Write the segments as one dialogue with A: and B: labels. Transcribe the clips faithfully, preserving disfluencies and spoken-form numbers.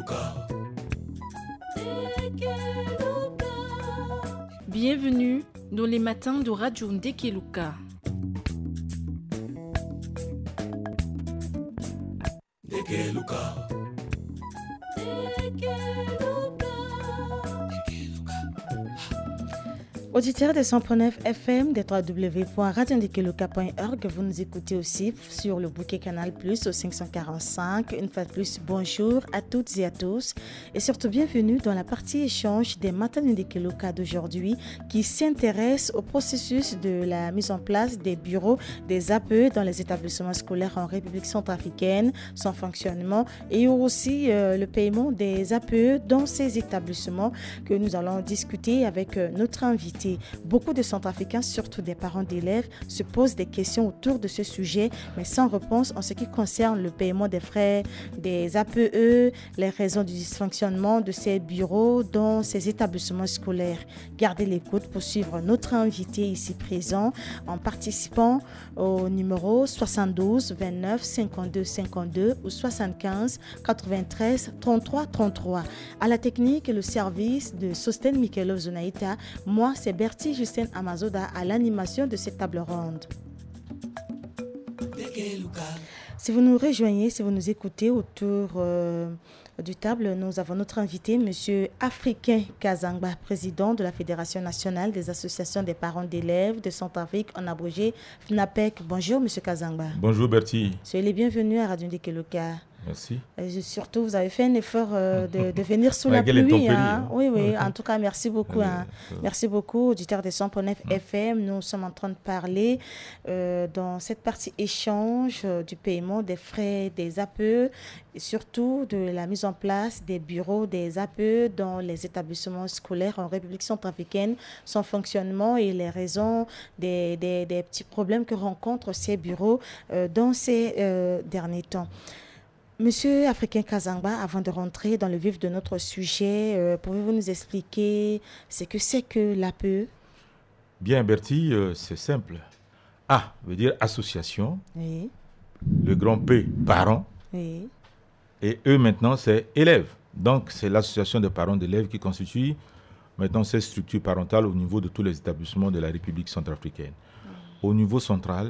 A: Bienvenue dans les matins de Radio Ndekeluka. Ndekeluka.
B: Auditeurs de cent neuf F M, des w w w point radio ndekeluka point org, vous nous écoutez aussi sur le bouquet Canal Plus au cinq cent quarante-cinq. Une fois de plus, bonjour à toutes et à tous et surtout bienvenue dans la partie échange des matins de Ndekeluka d'aujourd'hui qui s'intéresse au processus de la mise en place des bureaux des A P E dans les établissements scolaires en République centrafricaine, son fonctionnement et aussi euh, le paiement des A P E dans ces établissements que nous allons discuter avec euh, notre invité. Beaucoup de Centrafricains, surtout des parents d'élèves, se posent des questions autour de ce sujet, mais sans réponse en ce qui concerne le paiement des frais des A P E, les raisons du dysfonctionnement de ces bureaux dans ces établissements scolaires. Gardez l'écoute pour suivre notre invité ici présent en participant au numéro soixante-douze vingt-neuf cinquante-deux cinquante-deux ou soixante-quinze quatre-vingt-treize trente-trois trente-trois. À la technique et le service de Sosten Mikelov Zonaïta, moi c'est Bertie Justin Amazoda à l'animation de cette table ronde. Si vous nous rejoignez, si vous nous écoutez autour euh, du table, nous avons notre invité, M. Africain Kazangba, président de la Fédération nationale des associations des parents d'élèves de Centrafrique, en abrégé FNAPEC. Bonjour M. Kazangba.
C: Bonjour Bertie.
B: Soyez les bienvenus à Radio Ndekeluka.
C: Merci.
B: Et surtout, vous avez fait un effort euh, de, de venir sous la pluie. Hein. Oui, oui. En tout cas, merci beaucoup. Hein. Merci beaucoup, auditeurs de cent neuf F M. Nous sommes en train de parler euh, dans cette partie échange euh, du paiement des frais des A P E et surtout de la mise en place des bureaux des A P E dans les établissements scolaires en République centrafricaine, son fonctionnement et les raisons des, des, des petits problèmes que rencontrent ces bureaux euh, dans ces euh, derniers temps. Monsieur Africain Kazangba, avant de rentrer dans le vif de notre sujet, euh, pouvez-vous nous expliquer ce que c'est que l'A P E?
C: Bien, Bertie, euh, c'est simple. A veut dire association.
B: Oui.
C: Le grand P, parents.
B: Oui.
C: Et E, maintenant, c'est élèves. Donc, c'est l'association des parents d'élèves qui constitue maintenant cette structure parentale au niveau de tous les établissements de la République centrafricaine. Mmh. Au niveau central,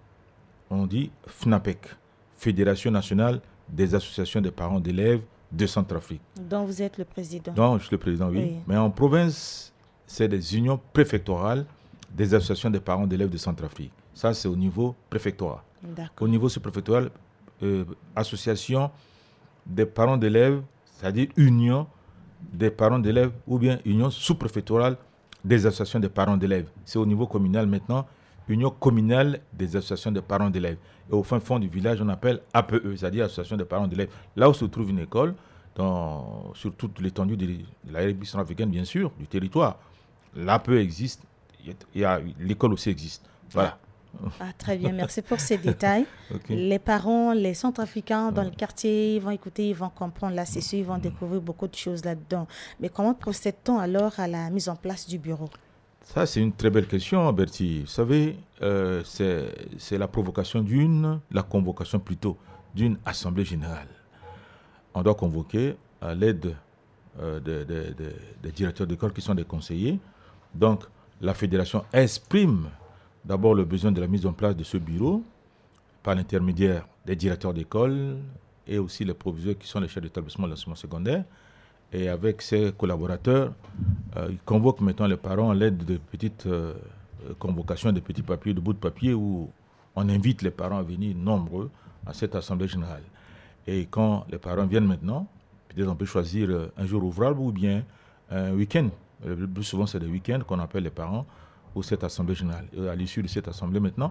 C: on dit FNAPEC, Fédération nationale des associations des parents d'élèves de Centrafrique.
B: Dont vous êtes le président.
C: Donc, je suis le président, oui. oui. Mais en province, c'est des unions préfectorales des associations des parents d'élèves de Centrafrique. Ça, c'est au niveau préfectoral.
B: D'accord.
C: Au niveau sous-préfectoral, euh, association des parents d'élèves, c'est-à-dire union des parents d'élèves ou bien union sous-préfectorale des associations des parents d'élèves. C'est au niveau communal maintenant, union communale des associations de parents d'élèves. Et au fin fond du village, on appelle A P E, c'est-à-dire association de parents d'élèves. Là où se trouve une école, dans, sur toute l'étendue de, de la République centrafricaine, bien sûr, du territoire, l'A P E existe, y a, l'école aussi existe. Voilà.
B: Ah, très bien, merci pour ces détails. Okay. Les parents, les Centrafricains dans ouais. le quartier, ils vont écouter, ils vont comprendre là, c'est sûr, ils vont découvrir beaucoup de choses là-dedans. Mais comment procède-t-on alors à la mise en place du bureau?
C: Ça, c'est une très belle question, Bertie. Vous savez, euh, c'est, c'est la provocation d'une, la convocation plutôt, d'une assemblée générale. On doit convoquer à l'aide euh, des de, de, de directeurs d'école qui sont des conseillers. Donc, la fédération exprime d'abord le besoin de la mise en place de ce bureau par l'intermédiaire des directeurs d'école et aussi les proviseurs qui sont les chefs d'établissement de l'enseignement secondaire. Et avec ses collaborateurs, euh, il convoque maintenant les parents à l'aide de petites euh, convocations, de petits papiers, de bouts de papier où on invite les parents à venir nombreux à cette assemblée générale. Et quand les parents viennent maintenant, peut-être on peut choisir un jour ouvrable ou bien un week-end. Le plus souvent, c'est des week-ends qu'on appelle les parents pour cette assemblée générale. Et à l'issue de cette assemblée maintenant,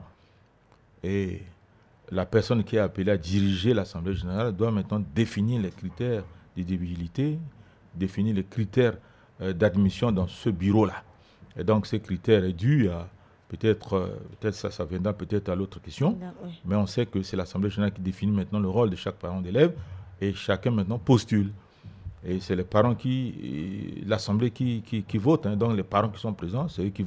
C: et la personne qui est appelée à diriger l'assemblée générale doit maintenant définir les critères d'éligibilité, définir les critères euh, d'admission dans ce bureau-là. Et donc, ces critères est dû à, peut-être, euh, peut-être ça, ça viendra peut-être à l'autre question,
B: non, oui.
C: mais on sait que c'est l'Assemblée générale qui définit maintenant le rôle de chaque parent d'élève et chacun maintenant postule. Et c'est les parents qui, l'Assemblée qui, qui, qui vote, hein. Donc les parents qui sont présents, c'est eux qui votent.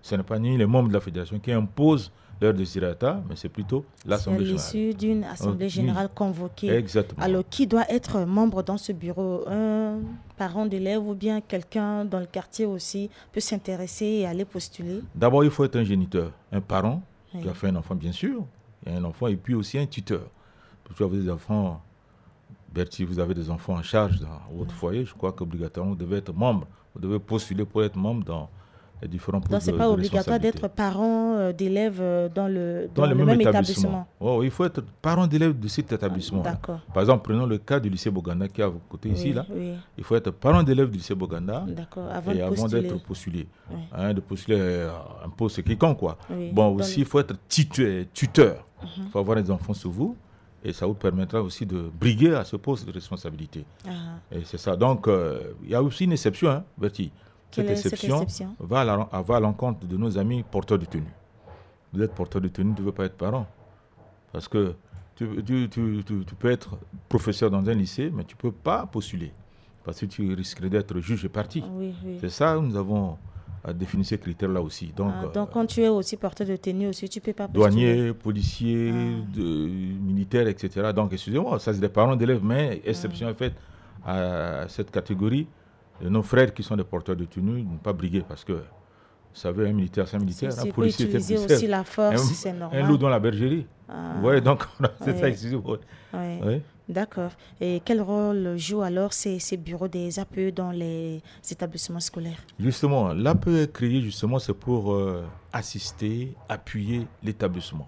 C: Ce n'est pas ni les membres de la fédération qui imposent leur désirata, mais c'est plutôt l'Assemblée générale.
B: C'est l'issue d'une Assemblée générale oui. convoquée.
C: Exactement.
B: Alors, qui doit être membre dans ce bureau? Un parent d'élève ou bien quelqu'un dans le quartier aussi peut s'intéresser et aller postuler?
C: D'abord, il faut être un géniteur, un parent oui. qui a fait un enfant, bien sûr. Il y a un enfant et puis aussi un tuteur. Parce que vous avez des enfants, Bertie, vous avez des enfants en charge dans votre oui. foyer. Je crois qu'obligatoirement, vous devez être membre. Vous devez postuler pour être membre dans les différents postes.
B: Donc, ce n'est pas obligatoire d'être parent euh, d'élèves euh, dans le, dans
C: dans
B: le,
C: le
B: même,
C: même
B: établissement.
C: établissement. Oh, il faut être parent d'élèves de cet établissement.
B: Ah, d'accord.
C: Par exemple, prenons le cas du lycée Boganda qui est à vos côtés
B: oui,
C: ici. Là.
B: Oui.
C: Il faut être parent d'élèves du lycée Boganda
B: avant
C: et
B: de
C: avant
B: postuler.
C: d'être postulé.
B: Oui.
C: Hein, de postuler euh, un poste quelconque. Quoi.
B: Oui.
C: Bon, aussi, il faut être tuteur. tuteur. Il
B: Uh-huh.
C: faut avoir des enfants sur vous. Et ça vous permettra aussi de briguer à ce poste de responsabilité.
B: Uh-huh. Et
C: c'est ça. Donc, euh, il y a aussi une exception, hein, Bertie. Cette exception, cette exception va à, la, va à l'encontre de nos amis porteurs de tenue. Vous êtes porteur de tenue, tu ne veux pas être parent. Parce que tu, tu, tu, tu, tu peux être professeur dans un lycée, mais tu ne peux pas postuler. Parce que tu risquerais d'être juge et partie.
B: Oui, oui.
C: C'est ça, nous avons défini ces critères-là aussi. Donc,
B: ah, donc euh, quand tu es aussi porteur de tenue, aussi, tu ne peux pas postuler.
C: Douanier, policier, ah. de, militaire, et cetera. Donc, excusez-moi, ça c'est des parents d'élèves, mais exception ah. est faite à cette catégorie. Et nos frères qui sont des porteurs de tenue ne pas briguer parce que, vous savez, un militaire, c'est un militaire.
B: C'est,
C: un policier, c'est un policier.
B: Aussi la force, un, c'est normal.
C: Un loup dans la bergerie. Ah. Ouais, donc, c'est
B: oui.
C: ça, excusez-moi.
B: Oui.
C: Oui.
B: D'accord. Et quel rôle jouent alors ces, ces bureaux des A P E dans les établissements scolaires?
C: Justement, l'A P E est créé, justement, c'est pour euh, assister, appuyer l'établissement.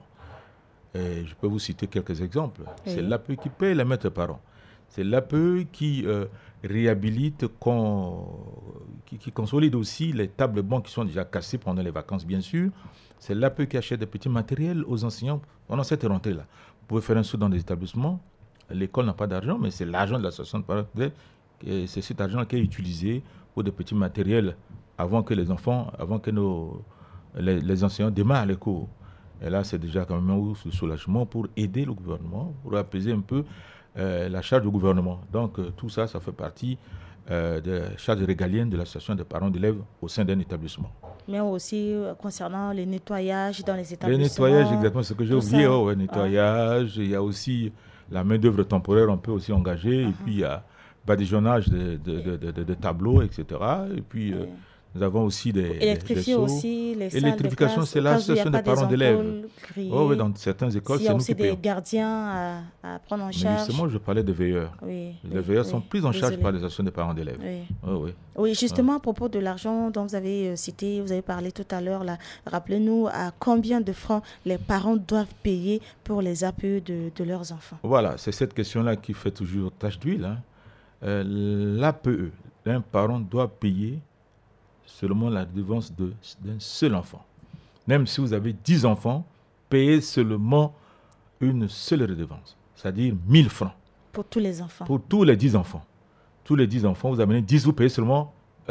C: Et je peux vous citer quelques exemples. Oui. C'est l'A P E qui paye les maîtres parents. C'est l'A P E qui euh, réhabilite, con, qui, qui consolide aussi les tables bancs qui sont déjà cassées pendant les vacances, bien sûr. C'est l'A P E qui achète des petits matériels aux enseignants pendant cette rentrée-là. Vous pouvez faire un saut dans des établissements. L'école n'a pas d'argent, mais c'est l'argent de l'association de parents. Et c'est cet argent qui est utilisé pour des petits matériels avant que les enfants, avant que nos, les, les enseignants démarrent les cours. Et là, c'est déjà quand même un soulagement pour aider le gouvernement, pour apaiser un peu Euh, la charge du gouvernement. Donc, euh, tout ça, ça fait partie euh, des charges régaliennes de l'association des parents d'élèves au sein d'un établissement.
B: Mais aussi euh, concernant les nettoyages dans les établissements.
C: Les nettoyages, exactement, ce que j'ai oublié. Oh, ouais, nettoyage, ah. il y a aussi la main-d'œuvre temporaire, on peut aussi engager, uh-huh. et puis il y a badigeonnage de, de, de, de, de, de tableaux, et cetera. Et puis, euh, nous avons aussi des.
B: Électrifier
C: des
B: aussi les salles.
C: L'électrification,
B: de
C: c'est l'association des parents d'élèves. Oh, oui, dans certaines écoles,
B: c'est nous qui payons. Il y a aussi des
C: payons.
B: gardiens à, à prendre en charge.
C: Mais justement, je parlais de veilleurs.
B: Oui,
C: les
B: oui,
C: veilleurs
B: oui,
C: sont pris en charge
B: désolé.
C: par les associations des parents d'élèves.
B: Oui,
C: oh, oui.
B: oui justement, ah. à propos de l'argent dont vous avez cité, vous avez parlé tout à l'heure, là, rappelez-nous à combien de francs les parents doivent payer pour les A P E de, de leurs enfants.
C: Voilà, c'est cette question-là qui fait toujours tache d'huile. Hein. Euh, L'A P E, un parent doit payer seulement la redevance de, d'un seul enfant. Même si vous avez dix enfants, payez seulement une seule redevance, c'est-à-dire mille francs.
B: Pour tous les enfants.
C: Pour tous les dix enfants. Tous les dix enfants, vous amenez dix, vous payez seulement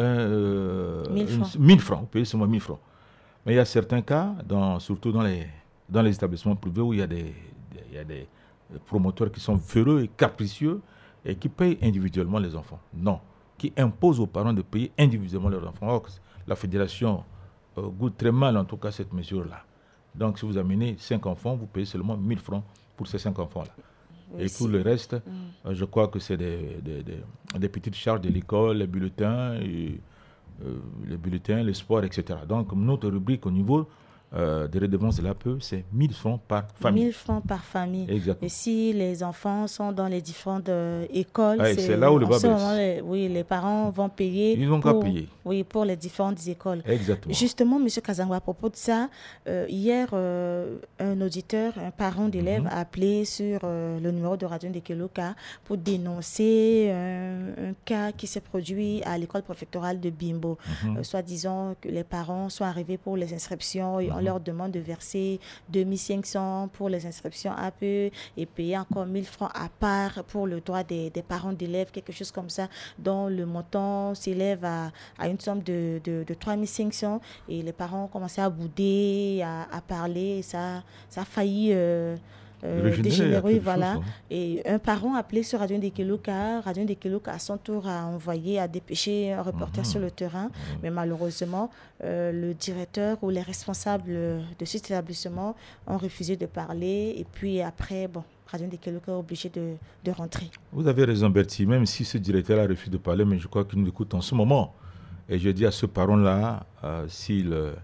C: euh,
B: mille francs.
C: mille francs. Vous payez seulement mille francs. Mais il y a certains cas, dans, surtout dans les, dans les établissements privés, où il y a des, des, il y a des promoteurs qui sont véreux et capricieux et qui payent individuellement les enfants. Non. Qui impose aux parents de payer individuellement leurs enfants. Or, la fédération euh, goûte très mal, en tout cas, cette mesure-là. Donc, si vous amenez cinq enfants, vous payez seulement mille francs pour ces cinq enfants-là. Oui, et pour le reste, mmh. euh, je crois que c'est des, des, des, des petites charges de l'école, les bulletins, et, euh, les bulletins, les sports, et cetera. Donc, notre rubrique au niveau Euh, des redevances de l'A P E, c'est mille francs par famille.
B: mille francs par famille.
C: Exactement.
B: Et si les enfants sont dans les différentes euh, écoles,
C: ah, c'est, c'est là où le bas
B: blesse. Oui, les parents vont payer.
C: Ils vont
B: pour,
C: payer.
B: Oui, pour les différentes écoles.
C: Exactement.
B: Justement, M. Kazangwa, à propos de ça, euh, hier, euh, un auditeur, un parent d'élève mm-hmm. a appelé sur euh, le numéro de Radio Ndekeluka pour dénoncer un, un cas qui s'est produit à l'école préfectorale de Bimbo. Mm-hmm. Euh, soit disant que les parents sont arrivés pour les inscriptions et mm-hmm. on leur demande de verser deux mille cinq cents pour les inscriptions A P E et payer encore mille francs à part pour le droit des, des parents d'élèves, quelque chose comme ça, dont le montant s'élève à, à une somme de, de, de trois mille cinq cents et les parents ont commencé à bouder, à, à parler, et ça, ça a failli... Euh, euh, dégénérer, oui, voilà. Chose, hein. Et un parent appelé sur Radio Ndekeluka, Radio Ndekeluka à son tour a envoyé, a dépêché un reporter mmh. sur le terrain, mmh. mais malheureusement, euh, le directeur ou les responsables de cet établissement ont refusé de parler. Et puis après, bon, Radio Ndekeluka est obligé de, de rentrer.
C: Vous avez raison, Bertie, même si ce directeur a refusé de parler, mais je crois qu'il nous écoute en ce moment. Et je dis à ce parent-là, euh, s'il euh,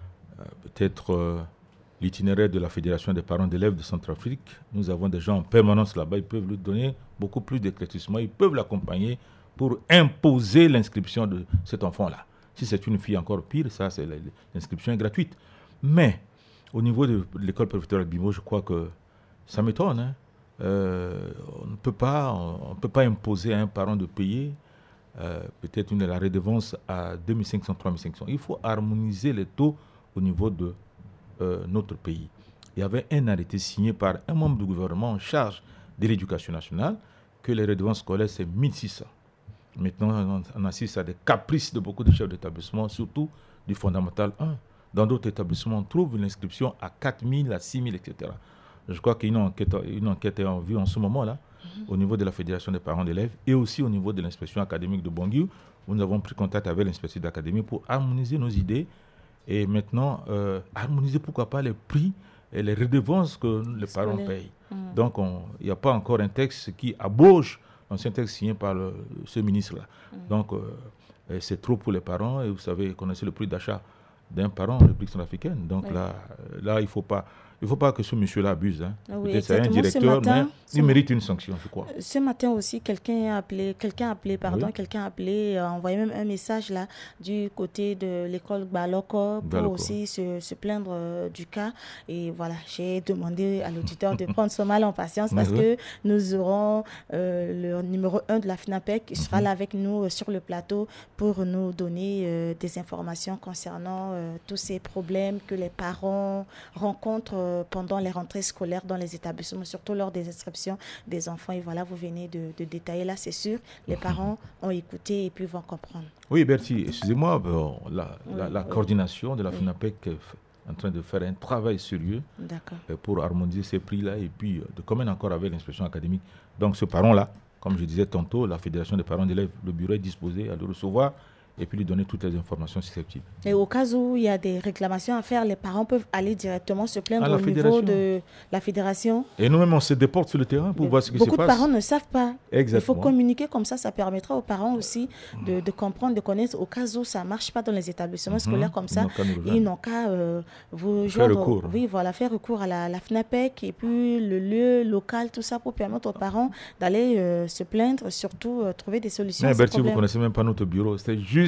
C: peut-être euh, l'itinéraire de la Fédération des parents d'élèves de Centrafrique, nous avons des gens en permanence là-bas, ils peuvent lui donner beaucoup plus d'éclaircissement, ils peuvent l'accompagner pour imposer l'inscription de cet enfant-là. Si c'est une fille, encore pire, ça c'est l'inscription est gratuite. Mais au niveau de l'école préfectorale Bimo, je crois que ça m'étonne. Hein. Euh, on ne peut pas, on ne peut pas imposer à un parent de payer Euh, peut-être une, la redevance à deux mille cinq cents, trois mille cinq cents. Il faut harmoniser les taux au niveau de euh, notre pays. Il y avait un arrêté signé par un membre du gouvernement en charge de l'éducation nationale que les redevances scolaires, c'est mille six cents. Maintenant, on assiste à des caprices de beaucoup de chefs d'établissement, surtout du fondamental un. Dans d'autres établissements, on trouve une inscription à quatre mille, à six mille, et cetera. Je crois qu'une enquête, une enquête est en vue en ce moment-là, au niveau de la Fédération des parents d'élèves et aussi au niveau de l'inspection académique de Bangui, où nous avons pris contact avec l'inspection d'académie pour harmoniser nos idées et maintenant euh, harmoniser, pourquoi pas, les prix et les redevances que les Scolaire. parents payent. Mmh. Donc, il n'y a pas encore un texte qui abauche l'ancien texte signé par le, ce ministre-là. Mmh. Donc, euh, c'est trop pour les parents et vous savez, vous connaissez le prix d'achat d'un parent en République centrafricaine. Donc oui. là, là, il ne faut pas... Il ne faut pas que ce monsieur-là abuse. Hein. Oui, peut-être c'est un directeur, matin, mais il mérite une sanction, je crois.
B: Ce matin aussi, quelqu'un a appelé, quelqu'un a appelé, pardon, oui. quelqu'un a appelé, a envoyé même un message là du côté de l'école Baloko pour Baloko. aussi se, se plaindre euh, du cas. Et voilà, j'ai demandé à l'auditeur de prendre son mal en patience parce oui. que nous aurons euh, le numéro un de la FNAPEC qui sera mm-hmm. là avec nous euh, sur le plateau pour nous donner euh, des informations concernant euh, tous ces problèmes que les parents rencontrent euh, pendant les rentrées scolaires dans les établissements, surtout lors des inscriptions des enfants. Et voilà, vous venez de, de détailler là, c'est sûr. Les parents ont écouté et puis vont comprendre.
C: Oui, Bertie, excusez-moi, bon, la, oui, la, la oui. coordination de la oui. FNAPEC est en train de faire un travail sérieux pour harmoniser ces prix-là et puis de commun accord avec l'inspection académique. Donc ce parent-là, comme je disais tantôt, la Fédération des parents d'élèves, le bureau est disposé à le recevoir et puis lui donner toutes les informations susceptibles.
B: Et au cas où il y a des réclamations à faire, les parents peuvent aller directement se plaindre au niveau de la fédération.
C: Et nous-mêmes, on se déporte sur le terrain pour Mais voir ce qui se passe.
B: Beaucoup de parents ne savent pas.
C: Exactement.
B: Il faut communiquer comme ça, ça permettra aux parents aussi de, de comprendre, de connaître. Au cas où ça ne marche pas dans les établissements mm-hmm. scolaires comme ça, ils n'ont qu'à euh, vous
C: faire recours.
B: Oui, voilà, faire recours à la, la FNAPEC et puis le lieu local, tout ça pour permettre aux parents d'aller euh, se plaindre, surtout euh, trouver des solutions.
C: Mais Bertie, vous ne connaissez même pas notre bureau. C'est juste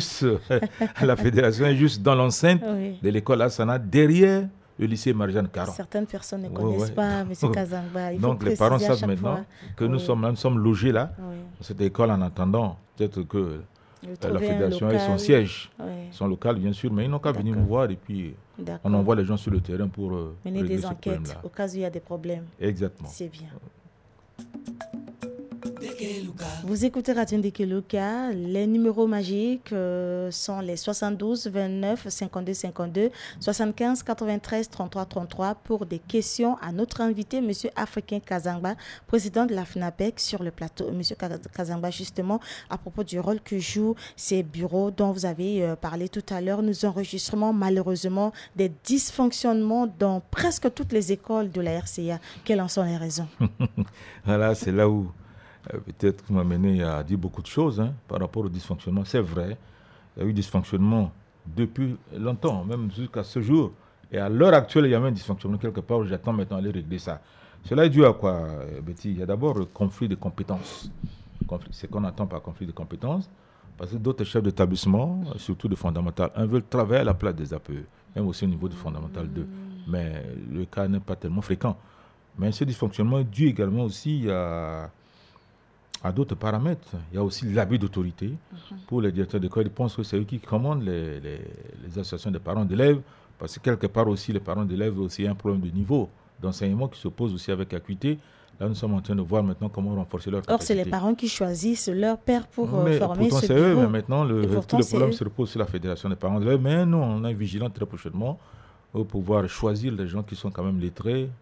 C: la fédération est juste dans l'enceinte oui. de l'école Asana, derrière le lycée Marjane Caron.
B: Certaines personnes ne connaissent ouais, ouais. pas M. Kazangba. Il
C: Donc les parents savent maintenant fois. que oui. nous, sommes là, nous sommes logés là, oui. dans cette école, en attendant peut-être que la fédération ait son siège, oui. son local bien sûr, mais ils n'ont qu'à venir nous voir et puis D'accord. on envoie les gens sur le terrain pour euh,
B: mener des enquêtes au cas où il y a des problèmes.
C: Exactement.
B: C'est bien. Vous écoutez Radio Ndekeluka. Les numéros magiques euh, sont les soixante-douze vingt-neuf cinquante-deux cinquante-deux, soixante-quinze quatre-vingt-treize trente-trois trente-trois pour des questions à notre invité, M. Africain Kazangba, président de la FNAPEC sur le plateau. M. Kazangba, justement, à propos du rôle que jouent ces bureaux dont vous avez euh, parlé tout à l'heure, nous enregistrons malheureusement des dysfonctionnements dans presque toutes les écoles de la R C A. Quelles en sont les raisons?
C: Voilà, c'est là où Euh, peut-être que vous m'amenez à dire beaucoup de choses hein, par rapport au dysfonctionnement. C'est vrai, il y a eu dysfonctionnement depuis longtemps, même jusqu'à ce jour. Et à l'heure actuelle, il y a même un dysfonctionnement quelque part. J'attends maintenant à aller régler ça. Cela est dû à quoi, Betty? Il y a d'abord le conflit de compétences. C'est qu'on attend par conflit de compétences. Parce que d'autres chefs d'établissement, surtout de Fondamental un, veulent travailler à la place des A P E, même aussi au niveau de Fondamental deux. Mais le cas n'est pas tellement fréquent. Mais ce dysfonctionnement est dû également aussi à... à d'autres paramètres. Il y a aussi l'abus d'autorité mm-hmm. pour les directeurs d'école. Ils pensent que c'est eux qui commandent les, les, les associations des parents d'élèves, parce que quelque part aussi, les parents d'élèves ont aussi un problème de niveau d'enseignement qui se pose aussi avec acuité. Là, nous sommes en train de voir maintenant comment renforcer leur capacité.
B: Or, c'est les parents qui choisissent leur père pour
C: mais
B: former
C: pourtant,
B: ce
C: c'est
B: bureau.
C: Eux, mais maintenant, le, tout le problème se repose sur la Fédération des parents d'élèves. Mais nous, on est vigilants très prochainement pour pouvoir choisir les gens qui sont quand même lettrés,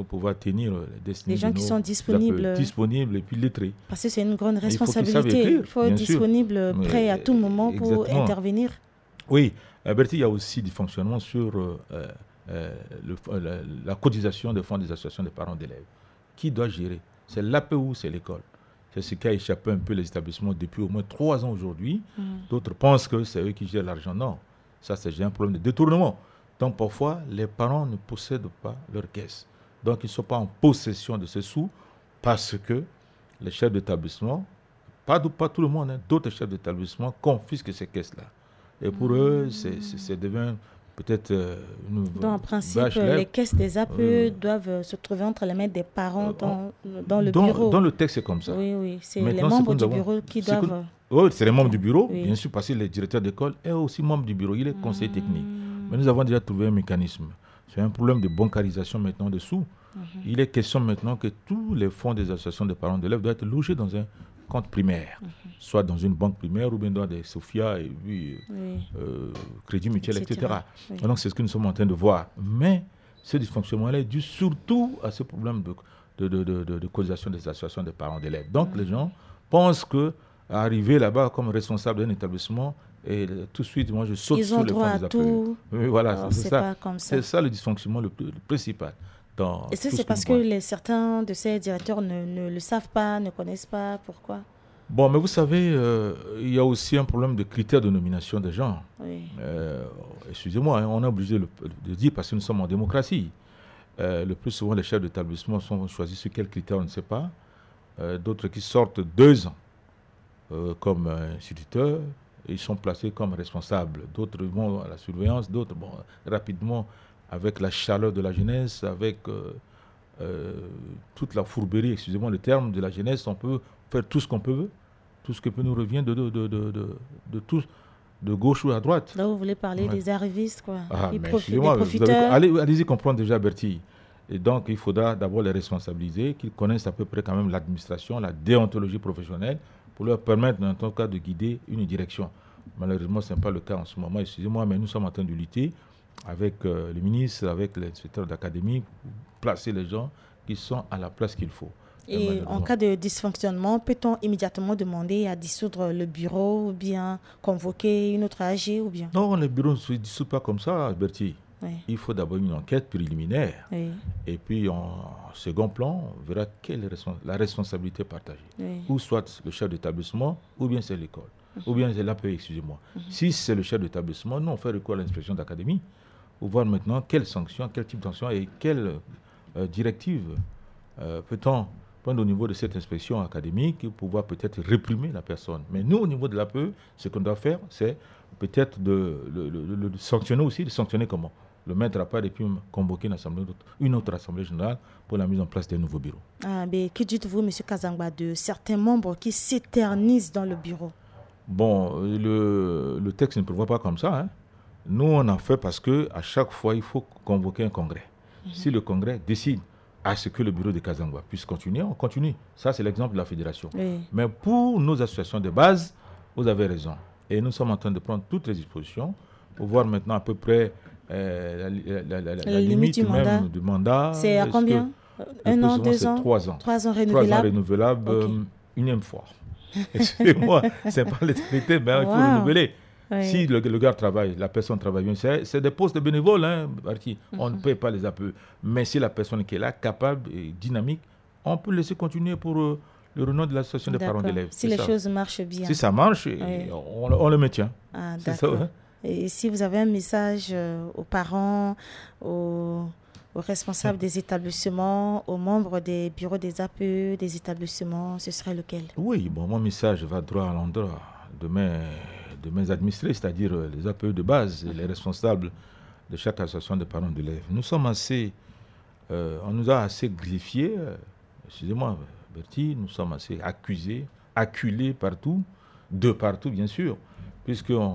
C: pour pouvoir tenir les destinées.
B: Les gens
C: de
B: qui
C: nos
B: sont disponibles.
C: appels, disponibles et puis lettrés.
B: Parce que c'est une grande
C: Il faut qu'ils
B: responsabilité.
C: savent écrire,
B: Il faut être
C: bien sûr.
B: disponible, prêt à tout moment pour
C: Exactement.
B: intervenir.
C: Oui, euh, Bertie, il y a aussi du fonctionnement sur euh, euh, le, euh, la, la cotisation des fonds des associations des parents d'élèves. Qui doit gérer? C'est l'A P E ou c'est l'école? C'est ce qui a échappé un peu les établissements depuis au moins trois ans aujourd'hui. Mmh. D'autres pensent que c'est eux qui gèrent l'argent. Non, ça c'est un problème de détournement. Donc parfois, les parents ne possèdent pas leur caisse. Donc ils ne sont pas en possession de ces sous parce que les chefs d'établissement, pas, pas tout le monde, hein, d'autres chefs d'établissement confisquent ces caisses-là. Et pour mmh. eux, c'est, c'est, c'est devient peut-être euh, une
B: Donc, en principe, les caisses des A P E euh, doivent se trouver entre les mains des parents dans, dans le
C: dans,
B: bureau.
C: Dans le texte, c'est comme ça.
B: Oui, oui. C'est Maintenant, les membres du avons, bureau qui doivent...
C: Que, oui, c'est les membres du bureau, oui. Bien sûr, parce que le directeur d'école est aussi membre du bureau. Il est conseiller mmh. technique. Mais nous avons déjà trouvé un mécanisme. C'est un problème de bancarisation maintenant de sous. Mmh. Il est question maintenant que tous les fonds des associations de parents d'élèves doivent être logés dans un compte primaire, mmh. soit dans une banque primaire ou bien dans des Sophia et puis oui. euh, Crédit Mutuel, et cetera. et cetera. Oui. Donc c'est ce que nous sommes en train de voir. Mais ce dysfonctionnement-là est dû surtout à ce problème de, de, de, de, de, de cotisation des associations de parents d'élèves. Donc mmh. les gens pensent que arriver là-bas comme responsable d'un établissement et tout de suite, moi je saute
B: Ils
C: sur les fonds des A P E.
B: Oui,
C: voilà,
B: Alors, c'est,
C: c'est,
B: ça.
C: Ça.
B: Comme ça.
C: c'est ça le dysfonctionnement le, plus, le principal.
B: Est-ce que c'est parce que les, certains de ces directeurs ne, ne le savent pas, ne connaissent pas? Pourquoi?
C: Bon, mais vous savez, euh, il y a aussi un problème de critères de nomination des gens.
B: Oui.
C: Euh, excusez-moi, hein, on est obligé de, de dire parce que nous sommes en démocratie. Euh, le plus souvent, les chefs d'établissement sont choisis sur quels critères, on ne sait pas. Euh, d'autres qui sortent deux ans euh, comme euh, instituteurs, ils sont placés comme responsables. D'autres vont à la surveillance, d'autres, bon, rapidement, avec la chaleur de la jeunesse, avec euh, euh, toute la fourberie, excusez-moi le terme, de la jeunesse, on peut faire tout ce qu'on peut, tout ce qui peut nous revient de, de, de, de, de, de, tous, de gauche ou à droite.
B: Là, vous voulez parler ouais. des arrivistes, quoi.
C: Ah,
B: les
C: mais
B: profi-
C: excusez-moi,
B: des profiteurs.
C: Avez, allez, allez-y comprendre déjà, Bertie. Et donc, il faudra d'abord les responsabiliser, qu'ils connaissent à peu près quand même l'administration, la déontologie professionnelle, pour leur permettre, dans tout cas, de guider une direction. Malheureusement, ce n'est pas le cas en ce moment, excusez-moi, mais nous sommes en train de lutter avec euh, le ministre, avec l'inspecteur d'académie, pour placer les gens qui sont à la place qu'il faut.
B: Et en cas de dysfonctionnement, peut-on immédiatement demander à dissoudre le bureau ou bien convoquer une autre A G ou bien?
C: Non, le bureau ne se dissout pas comme ça, Bertie. Oui. Il faut d'abord une enquête préliminaire. Oui. Et puis, en second plan, on verra quelle est la responsabilité partagée. Oui. Ou soit le chef d'établissement, ou bien c'est l'école. Mm-hmm. Ou bien c'est l'A P E, excusez-moi. Mm-hmm. Si c'est le chef d'établissement, nous, on fait recours à l'inspection d'académie pour voir maintenant quelles sanctions, quel type de sanctions et quelle euh, directive euh, peut-on prendre au niveau de cette inspection académique pour pouvoir peut-être réprimer la personne. Mais nous, au niveau de l'A P E, ce qu'on doit faire, c'est peut-être de le sanctionner aussi. De sanctionner comment? Le mettre à part et puis convoquer une, assemblée, une autre assemblée générale pour la mise en place des nouveaux bureaux.
B: Ah, mais que dites-vous, M. Kazangba, de certains membres qui s'éternisent dans le bureau?
C: Bon, le, le texte ne prévoit pas comme ça. Hein. Nous, on en fait parce qu'à chaque fois, il faut convoquer un congrès. Mm-hmm. Si le congrès décide à ce que le bureau de Kazangba puisse continuer, on continue. Ça, c'est l'exemple de la fédération. Oui. Mais pour nos associations de base, vous avez raison. Et nous sommes en train de prendre toutes les dispositions pour voir maintenant à peu près euh, la, la, la, la, la limite, limite du, même mandat. du mandat.
B: C'est à combien? Un an, deux ans?
C: Trois ans.
B: Trois ans renouvelables.
C: Trois ans renouvelables, okay. euh, unième fois. Excusez-moi, ce n'est pas l'éternité, mais wow. il faut renouveler. Oui. Si le, le gars travaille, la personne travaille bien, c'est, c'est des postes de bénévoles, hein, mm-hmm. on ne paye pas les A P E. Mais si la personne qui est là, capable et dynamique, on peut laisser continuer pour euh, le renom de l'association des parents d'élèves.
B: Si les ça. choses marchent bien.
C: Si ça marche, oui. on, on le maintient.
B: Ah, d'accord. Ça, hein? Et si vous avez un message euh, aux parents, aux, aux responsables des établissements, aux membres des bureaux des A P E, des établissements, ce serait lequel?
C: Oui, bon, mon message va droit à l'endroit de mes, de mes administrés, c'est-à-dire les A P E de base et les responsables de chaque association de parents d'élèves. Nous sommes assez, euh, on nous a assez griffiés, euh, excusez-moi Bertie, nous sommes assez accusés, acculés partout, de partout bien sûr, puisqu'on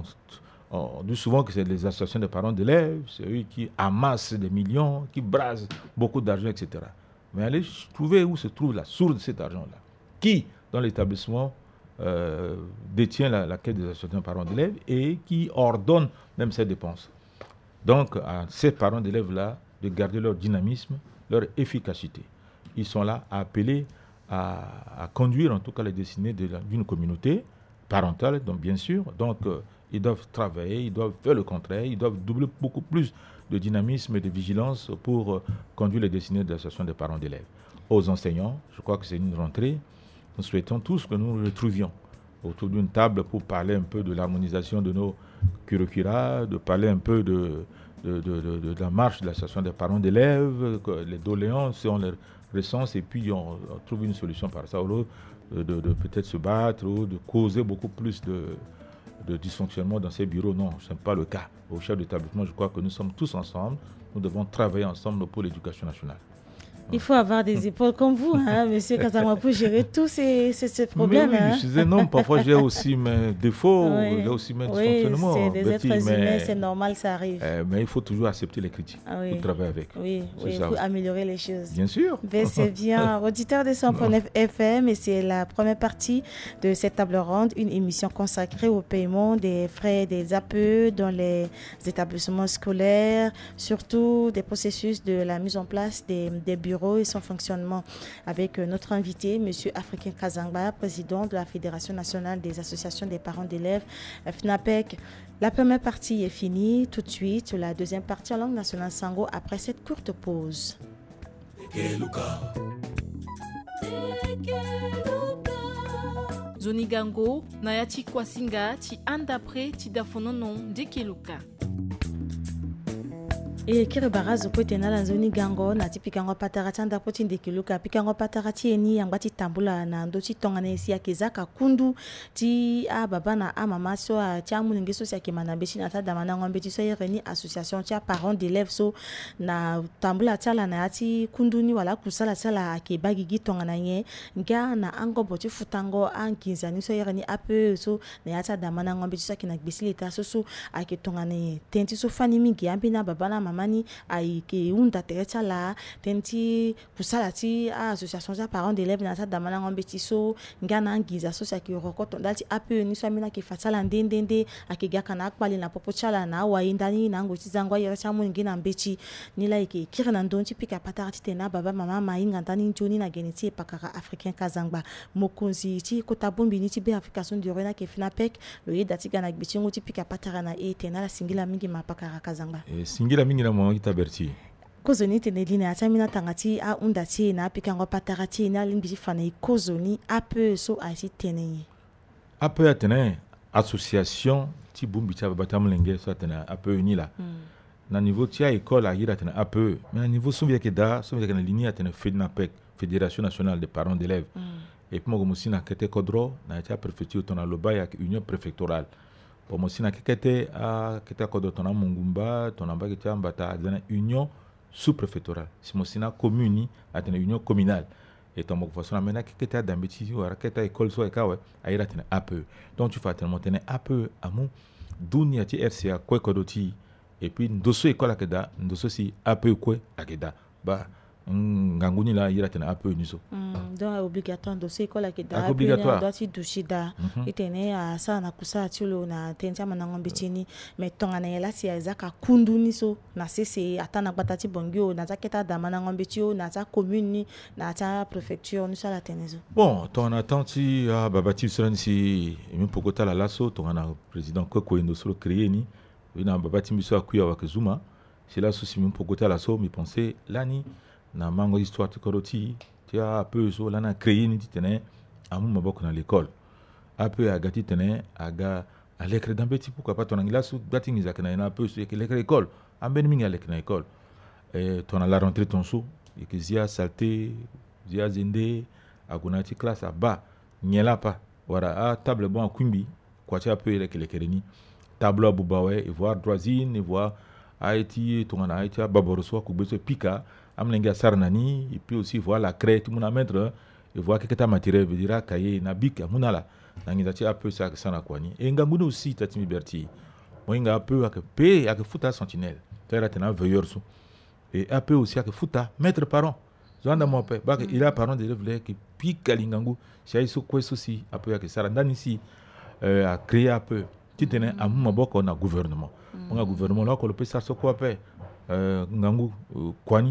C: on dit souvent que c'est les associations de parents d'élèves, c'est eux qui amassent des millions, qui brasent beaucoup d'argent, et cetera. Mais allez trouver où se trouve la source de cet argent-là. Qui, dans l'établissement, euh, détient la, la caisse des associations de parents d'élèves et qui ordonne même ces dépenses. Donc, à ces parents d'élèves-là, de garder leur dynamisme leur efficacité. Ils sont là à appeler à, à conduire en tout cas les destinées de la, d'une communauté parentale, donc bien sûr. Donc euh, ils doivent travailler, ils doivent faire le contraire, ils doivent doubler beaucoup plus de dynamisme et de vigilance pour euh, conduire les destinées de l'association des parents d'élèves. Aux enseignants, je crois que c'est une rentrée. Nous souhaitons tous que nous nous retrouvions autour d'une table pour parler un peu de l'harmonisation de nos curricula, de parler un peu de, de, de, de, de la marche de l'association des parents d'élèves, les doléances, on les recense et puis on, on trouve une solution par ça, ou de, de, de peut-être se battre ou de causer beaucoup plus de, de dysfonctionnement dans ces bureaux. Non, ce n'est pas le cas. Au chef d'établissement, je crois que nous sommes tous ensemble, nous devons travailler ensemble pour l'éducation nationale.
B: Il faut avoir des épaules comme vous, hein, monsieur Kazama, pour gérer tous ces, ces, ces problèmes.
C: Mais oui,
B: hein.
C: je suis un homme, parfois j'ai aussi mes défauts,
B: Oui.
C: j'ai aussi mes
B: Oui,
C: dysfonctionnements.
B: c'est des
C: Betty,
B: êtres
C: mais,
B: humains, c'est normal, ça arrive.
C: euh, mais il faut toujours accepter les critiques,
B: Ah oui.
C: pour travailler avec.
B: Oui,
C: C'est
B: oui,
C: ça
B: pour
C: aussi.
B: améliorer les choses.
C: Bien sûr.
B: Ben, c'est bien. Auditeur de cent point neuf F M, et c'est la première partie de cette table ronde, une émission consacrée au paiement des frais des A P E dans les établissements scolaires, surtout des processus de la mise en place des, des bureaux et son fonctionnement, avec notre invité, M. Africain Kazangba, président de la Fédération nationale des associations des parents d'élèves, FNAPEC. La première partie est finie. Tout de suite, la deuxième partie en langue nationale Sango après cette courte pause.
A: Zonigango, Nayati Kwasinga, Ti Andapre, Ti Dafononon, Dekeluka.
B: E kire barazo ko tena la zoni gango na tipika ngo patarati anda poti ndekiluka pika ngo patarati eni yangwati tambula na ndo chitonga na esi yakezaka kundu ti a baba na a mama so a tia muninge so sia kemana bechi na tada mana ngombe ti so yereni association tia parents d'élèves so na tambula tia la na ati kundu ni wala kusala sala ke bagigi tonga na nye nga na ango boti futango ankinza ni so yereni ape so na ata da mana ngombe ti so kina gbesili ta so so ake tonga na tenti so fani mingi ambi na baba na mama mani ai ke unda terecha la tenti kusala ti a association za parents d'élèves na sa damana ngombe ti so ngana ngiza so sa ki rokoto ndati ape ni so amina ke fatala ndendende akega kana akpali na popo chala na wa indani na ngoti zangwa yera cha mun ngina mbechi ni la ke kira na ndonti pika patarati tena baba mama mainga ndani njoni na geneti pakara Africain Kazangba mokonzi ti kota bombi ni ti be application du rena ke FNAPEC lo yedati gana gbichi ngoti pika patara na e tena la singila mingi ma pakara Kazangba
C: e singila mingi na mama kita berti
B: kozoni teneli na atamina tangati a undati na pika ngo patarati na limbi fana kozoni a peu so a si teneni
C: a peu atene association ti bumbi cha batam lenge so atene a peu ni la mm. na niveau ti a école a ira atene a peu mais na niveau so ke da so ke na ligne atene FNAPEC Fédération nationale des parents d'élèves mm. et puis mo musi na kete kodro na cha préfecture tona loba ya union préfectorale pour musi na kete a kete kodro tona mungumba tona ba ke chamba ta na union sous-préfectorale si musi na commune atene union communale et ton mot façon maintenant que tu as d'ambiti ou que tu as école soit kawe aira tene a peu donc tu fais tellement tene a peu amu dunia ti R C A quoi kodoti et puis ndoso école akeda ndoso si a peu quoi akeda ba nganguni la ira tene a peu niso
B: mm donc obligatoire ndoso école akeda
C: obligatoire
B: doit ti dushida itene a sa na kusa tulo na tenja manango mbitini mais tonga na yela si azaka kundu niso na sese atana batati bongio na zaketa da manango mbitio na za commune na ta préfecture ni sala tenezo
C: bon ton attenti a babati si même pokota la lasso ton na président Koko Ndoso créé ni na babati miso akuya wakazuma c'est là souci même pokota la so mi penser lani na mango histoire de koroti tu as un peu so lana créé ni tene amu maboko na l'école un peu à gati tene aga à l'école d'un petit pourquoi pas ton anglais sous gati ni zakana na un peu so que l'école amben mingi à l'école et ton à la rentrée ton so et que zia salté zia zende agonati classe à bas nyela pa wara a table bon kumbi quoi tu as peu les kereni tableau bubawe et voir droisine et voir Haïti ton na Haïti baboroso ku beso pika amlenga sarnani et puis aussi voir la craie tout mon à mettre et voir que ta matériel veut dire cahier na bic amuna la nangi un peu ça que ça na kwani et ngamunu aussi tatimi berti moinga un peu ak pe ak futa sentinelle tera tena veilleur so et un peu aussi ak futa maître parent zanda mo pe ba il a parent d'élèves qui pique lingangu si ay so kweso si un peu ak sara ndani si euh a créer un peu ti tene amu maboko na gouvernement mon gouvernement là ko le peut ça so quoi pe euh ngangu kwani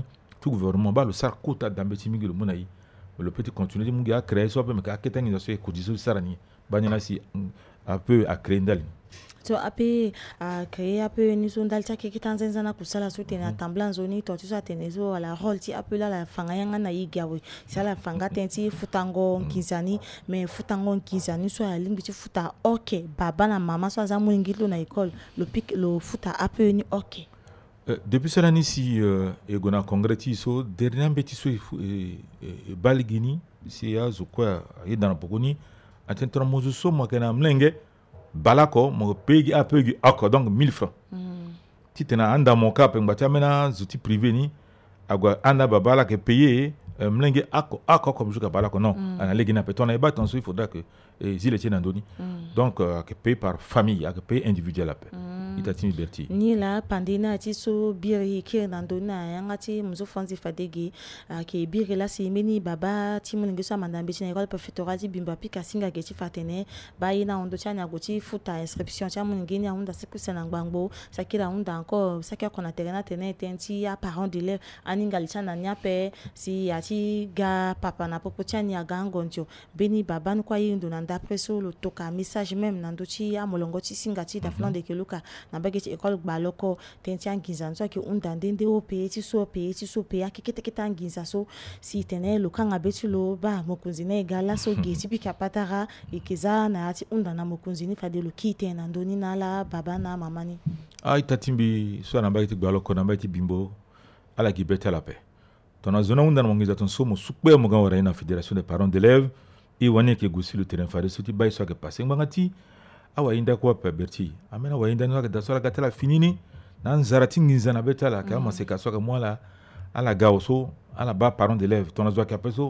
C: tout gouvernement ba le sar kota dambeti mingi le munayi le petit continuer mungi a créer so mais ka ketani za so e kodizo sarani banyana si un peu à créer ndali
B: so ape a créer un peu ni son dalta ke kitanzenza na kusala so tena tamblan zoni to so tenezo wala role ti ape la la fanga yanga na yigawe sala fanga tenti futango nkizani mais futango nkizani so ya lingi ti futa OK baba na mama so za mulingilo na école le pic le futa ape ni OK.
C: Euh, depuis cela ici euh, et gona congrès ti so dernier beti so e baligini si ya zo kwa e dans pokoni atentra mozo so mo kana mlenge balako mo pegi a pegi ako donc mille francs mm. ti tena anda mon cap ngbatia mena zouti privé ni agwa anda babala ke payer euh, mlenge ako ako comme je ka balako non mm. ana legina petona e baton so il faudra que et zile tien ndoni mm. donc euh, que payer par famille que payer individuel après mm. itati liberté
B: ni la pandina ti so biri ki ndona yanga ti mzo fonzi fadegi uh, ke biri la si meni baba ti muningi so mandambe ti na école préfectorale ti bimba pi kasinga ke ti fatene ba ina ondo ti anya go ti futa inscription ti muningi ni onda sekuse na ngbango sakira onda encore sakya kona terena tene tenti ya parents d'élèves aninga lichana nya pe si ya ti ga papa na popo ti anya ga ngonjo beni baba kwa yindo na d'après so le toka message même nando ti ya molongo ti singa ti da flan de keluka na ba ti école gbaloko tenti angizan so ki unda ndende o pe ti so pe ti so pe akikete kitangiza so si tene lo kanga betulo ba mokunzi na egala so ge ti pika patara ikiza na ti unda na mokunzi ni fade lo kite na ndoni na la baba na mama ni
C: ai tatimbi so na ba ti gbaloko na ba ti bimbo ala ki beta la pe tona zona unda na mongiza ton so mo sukbe mo ga wara na fédération des parents d'élèves et wani ke gusi le terrain fare so ti bay so ke passé ngati awa inda ko pe berti amena wa inda no ka da so la gatala finini nan zarati nginzana betala ka ma se ka so ka mola ala gaoso ala ba parents d'élèves ton azo ka peso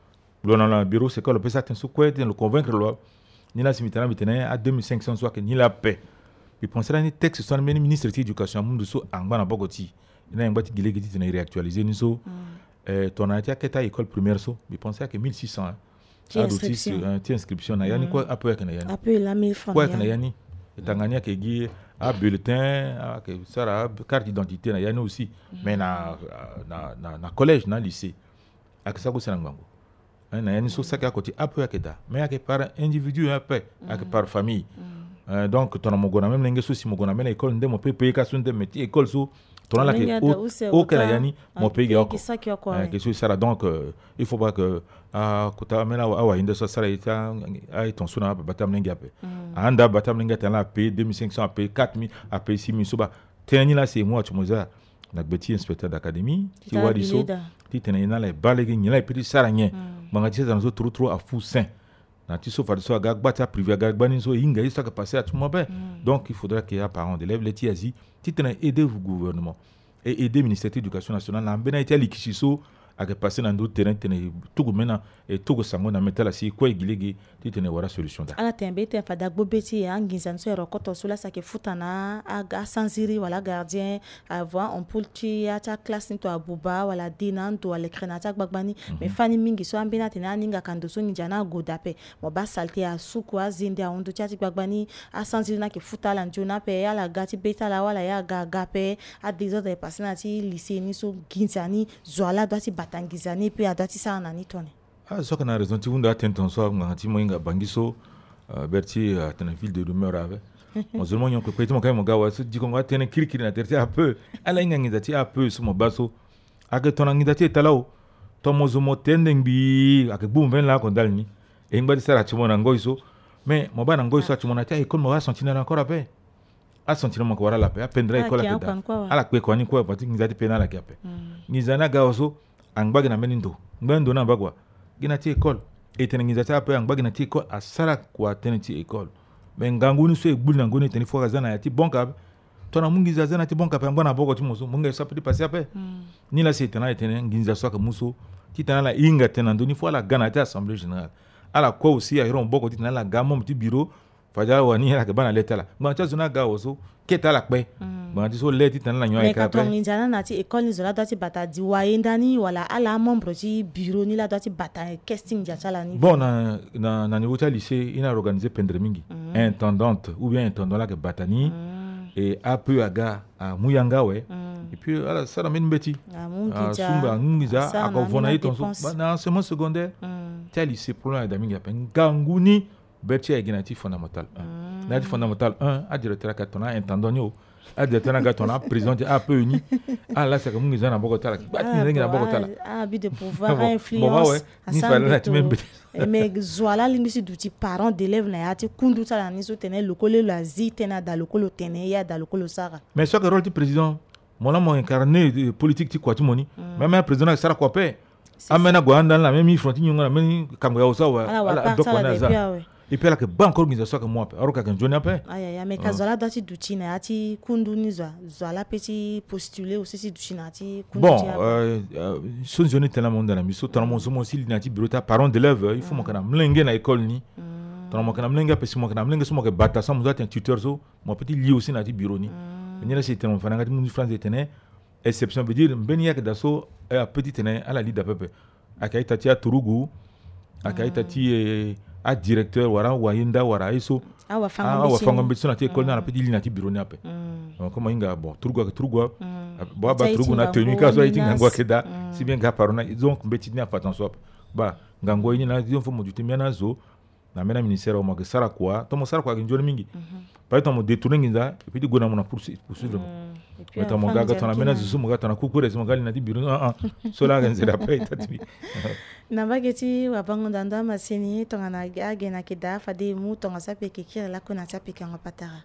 C: lo na bureau c'est que le pesa ten so ko le convaincre lo ni la simitana bitena à deux mille cinq cents so que ni la paix puis penser ni texte son ministre de l'éducation mundu so angba na bogoti ina ngba ti gile giti na réactualiser ni so euh ton a ti aketa école primaire so puis penser que mille six cents
B: ti inscription
C: ti inscription na yani quoi après kana yani
B: après la mille francs
C: quoi kana yani tangania ke gi a bulletin a que sara carte d'identité na yani aussi mais na na na na collège na lycée akisa ko sana ngango na yani so saka ko ti après akeda mais ak par individu après ak par famille euh, donc ton mogona même lenge so si mogona même école ndemo pe pe ka so ndemo ti école so ton la ke o kana yani mo pe gi ko que so sara donc euh, il faut pas que a kota mena awa inda so sara ita ai ton suna batam lenge ape anda batam lenge ta la pe deux mille cinq cents ape quatre mille ape six mille so ba teni la c'est moi tu moza na beti inspecteur d'académie ti wadi so ti teni na la balegi ni la pe sara nye manga ti za so trop trop a fou saint na ti so fa so ga gbata privé ga gbani so inga isa ka passer à tout moment donc il faudra qu'il y ait parents d'élèves les ti azi ti teni aider le gouvernement et aider le ministère de l'éducation nationale na bena ita likiso ak passer dans d'autres terrains tene tout maintenant et tout sango na metala si ko igilegi ti tene wara solution da
B: ala tembe te fada gbobeti angizan so rokoto so la sake futana aga sanziri wala gardien avoir on pulti ya ta classe ni to abuba wala dinanto wala krenata gbagbani mais fani mingi so ambina tene aninga kando so njana godape mo ba salte ya suku azinde a ondo chati gbagbani a sanziri na ke futala njona pe ya la gati betala wala ya gagape a désordre passena ti lycée ni so ginzani zoala do ti tangizani pe adati sa na nitone
C: ah so kana raison ti wunda tenton so ngati mo inga bangiso berti tena ville de rumeur ave mo zolmo nyon ko kweti mo kay mo gawa so diko ngwa tena kirikiri na terti a peu ala inga ngizati a peu so mo baso ake tona ngizati talao to mo zo mo tendeng bi ake bum ven la ko dalni e ngba sara ti mo na ngoiso mais mo ba na ngoiso ti mo na ta école mo va sentir encore après a sentir mo ko wara la pe a pendra école a da ala pe ko ni ko pati ngizati pena la kape ngizana gawa so angbagi na menindo ngendo na bagwa gina ti école et tenengiza ta pe angbagi na ti école asara kwa tenenti école mais ngangu ni so egbul na ngoni teni fo zana ya ti bonka to na mungiza zana ti bonka pe ngwana bogo ti muso munga sa pe passer après ni la c'est tena tenen nginza so ka muso ti tena la inga tena ndoni fo la gana ta assemblée générale ala ko aussi a iron bogo ti tena la gamo ti bureau faja wani la ke bana letala ngwa ta zona ga oso keta la pe bon ti so leti tan la nyoy ka pe
B: mais quand na ti école ni zola dati bata di waenda ni wala ala membre ti bureau ni la dati bata casting ja chala ni
C: bon na na na niveau ta lycée ina organiser pendre mingi mm. intendante ou bien intendant la ke batani mm. et a peu aga a muyanga we mm. et puis ala sara min beti
B: Ah, mun
C: ah
B: gija.
C: sumba ngiza
B: Asa
C: aka
B: na
C: vona
B: mina
C: ito so
B: dépense.
C: ba na enseignement secondaire
B: Mm.
C: tel lycée problème da mingi apen ganguni berti ya ginati fondamental un nati fondamental un a directeur ka tona intendant yo a directeur ka tona président a peu uni ah là c'est comme ngiza na boko tala ba
B: Ah,
C: ti ngi na
B: bon,
C: boko tala
B: ah, ah, but de pouvoir,
C: Bon,
B: influence.
C: bon, ouais.
B: à
C: Ni
B: ça,
C: fallait
B: un
C: la
B: peu
C: même
B: tôt.
C: bête.
B: Eh, mais zoala lingisi duti parents d'élèves na yati kundu tala niso tene lokolo la zi tena da lokolo tene ya da lokolo sara.
C: mais soit que rôle du président mon homme incarné de politique ti kwati moni même un président qui sera quoi paix amena gwanda la même fronti nyonga même kango ya usawa
B: Ala wa
C: ala
B: part
C: doko
B: sala
C: na
B: de
C: za
B: pia we.
C: et puis là que ban encore ngiza soit que moi aroka kan joni ape
B: Aya ya me kazola dati duti na yati kundu ni zwa zoala petit postuler aussi si duti na yati kundu
C: bon
B: ti ya.
C: euh son joni tena monde na miso tona mo somo si linati brota parents d'élèves il faut mo kana mlenge na école ni tona mo kana mlenge pe si mo kana mlenge so mo ke bata sa mo za un tuteur so mo petit li aussi na ti bureau ni ni la c'est tellement fananga ti mo France tene exception veut dire mbeni yak daso a petit tene ala li da pepe akaita ti a turugu akaita ti a directeur wara wayinda wara iso
B: Awa
C: ah
B: fanga
C: wa
B: bichi.
C: fanga mbetso na ti école na petit li na ti bureau ni ape donc comme inga bon turugu turugu bo ba turugu na tenu ka so iti ngwa keda si bien ka parona donc mbeti ni afa attention ba ngango ini na dio fo mo juti mena zo na mena ministère o mo ke sara kwa to mo sara kwa njoni mingi pa to mo détourner nginza et puis di gona mo na poursuivre poursuivre
B: Et
C: mais to mo ga to na mena zo mo ga to na kukure mo ga na ti bureau ah ah so la ngenze da pe tati
B: Na bageti wa bango danda masini tonga na age na kida fade mu tonga sape kekira la kona sape kanga patara.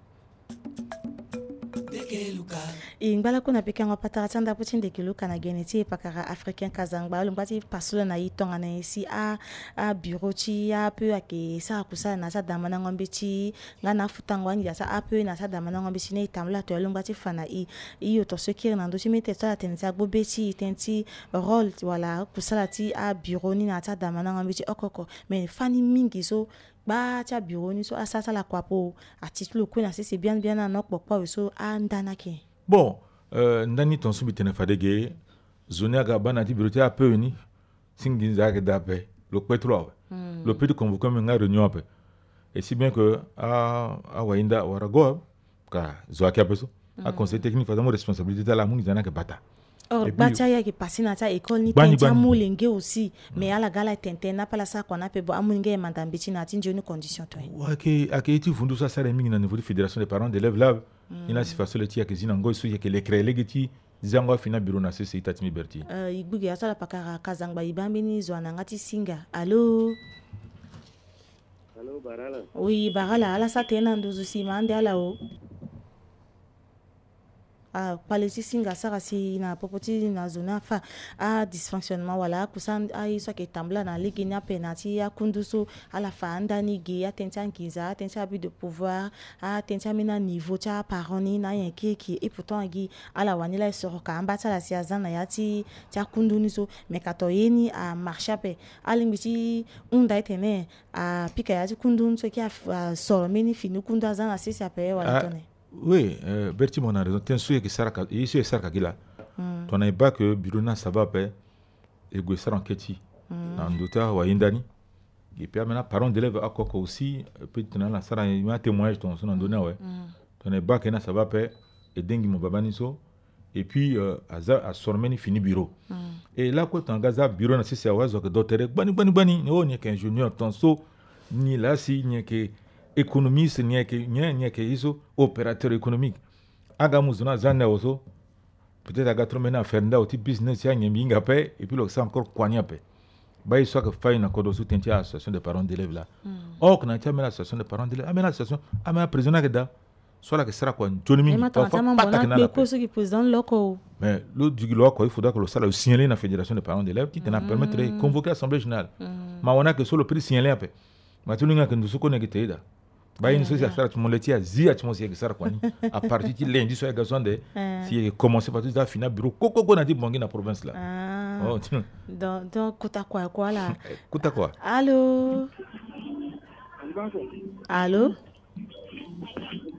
B: Ingbala kuna pika nga patara tanda putin de kiluka na geneti pakara africain kazangba lumbati pasula na itonga na isi a a bureau chi a peu ake sa kusa na sa damana ngombe chi nga na futangwa ngi sa a peu na sa damana ngombe chi ne tamla to lumbati fana i iyo to sekir na ndo chi mete sa tenza bobe chi tenti role wala kusala ti a bureau ni na sa damana ngombe chi okoko mais fani mingi so ba cha bureau ni so asasa la kwapo atitulu kuna sisi bien bien na nok pokpa so andana ke.
C: bon euh ndani ton subi tene fadege zone ga bana ti bureau ti a peu ni singi za ga dape le pétrole le petit convoqué me nga réunion ape et si bien que a a wainda warago ka zo akia peso a conseil technique fa mo responsabilité la muni zana ke bata.
B: Or bacha ya ki passer na ta école ni
C: Bani,
B: tenta
C: bani.
B: mulenge aussi mais ala gala tente na pala sa kona pe bo amunge mandambichi na tinje ni condition to.
C: Wake aketi fundu sa sare mingi na niveau de fédération des parents d'élèves là ina si fasole ti akizina ngo so yeke le créer legeti zango fina bureau na cc tatimi berti
B: Euh igbugi asala pakara kazangba ibambi ni zo na ngati singa. Allô?
D: Allô, Barala.
B: Oui, barala ala sa tena nduzu si mande ala o. Ah, palesi singa sara si na popoti na zona fa a dysfonctionnement wala kusan ai so ke tambla na ligi na penati ya kunduso ala fa andani ge ya tentia ngiza tentia but de pouvoir a tentia mina niveau cha paroni na yen ki et pourtant gi ala wanila so ka ambata la si azana ya ti cha kunduni so me kato yeni a marchape alimbiti unda etene a pika ya ti kundun so ki a so meni finu kunda azana sisi ape wala tone.
C: Oui, euh, Berti, mon a raison. Tiens, souye que Saraka, et ici, Saraka Gila. Tu n'as pas que Biruna Sabapé et Guessar en Keti. En d'autres, ou à Indani. Et puis, maintenant, parents d'élèves à Koko aussi, peut-être dans la Sarah, il m'a témoigné, ton son en donné, ouais. Tu n'as pas que na Sabapé et Dengi Mobabaniso. Et puis, à Sormeni fini bureau. Et là, quand tu as un gaza bureau, c'est ça, ouais, que d'autres, bani, bani, bani, oh, n'y a qu'un junior, ton saut, ni là, si, n'y a que. Économiste n'y que n'y n'y que iso opérateur économique aga muzuna zanna oso peut-être aga tromena fernda au type business ya nyembinga pe et puis le ça encore kwanya pe ba iso ka fa une accord sous tentia association de parents d'élèves là oh qu'on a jamais l'association de parents d'élèves amena association amena président da soit la que sera quoi joni mingi
B: pas ta ko so ki président loko
C: mais le du loko il faudra que le salaire signaler la fédération de parents d'élèves qui te permettre de convoquer assemblée générale ma on a que sur le prix signaler après ma tu n'as que nous ko nekite da ba une société ça tu mon leti azi a tu mon c'est ça quoi à partir de lundi so ga sonde si commencer par tout ça final bureau koko ko na di bongi na province là
B: oh donc donc kuta quoi quoi là
C: kuta quoi
B: allô allô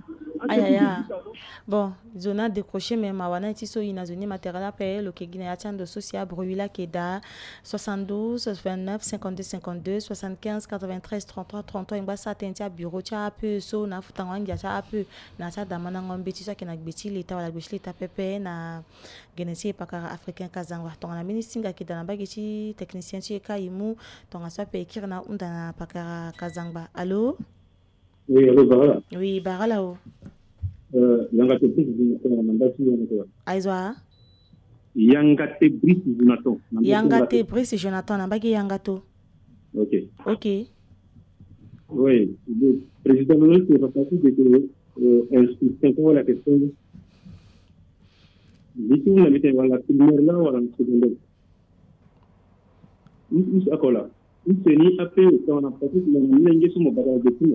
B: Aïe, aïe, aïe. Bon, zona décroché, mais ma wana iti so ina zoni matériel à payer, le kegine yatian de socia bruila keda soixante-douze, vingt-neuf, cinquante-deux, cinquante-deux, soixante-quinze, quatre-vingt-treize, trente-trois, trente-trois, imba sa tentia bureau tia peu so na futangwangia tia peu na sa damana ngombeti sa kena gbeti leta wala gbeti leta pepe na genesi pakara africain kazangwa tonga ministinga keda na bageti technicien ti kaimu tonga sa pe kirna unda na pakara kazangba. Allô?
D: Oui, allô, Barala.
B: Oui, Barala o.
D: Euh, Yangate Brice Zunaton, mandati Yangate.
B: Aizwa?
D: Yangate Brice Zunaton.
B: Yangate Brice Jonathan, nabagi Yangato.
D: Ok.
B: Ok.
D: Oui, le président de l'Union européenne était inscrit pour la question. Dit où on avait la première là ou la secondaire. Où est-ce qu'on a? Où c'est ni après quand on a passé dans la ligne sur mon bagage de tout.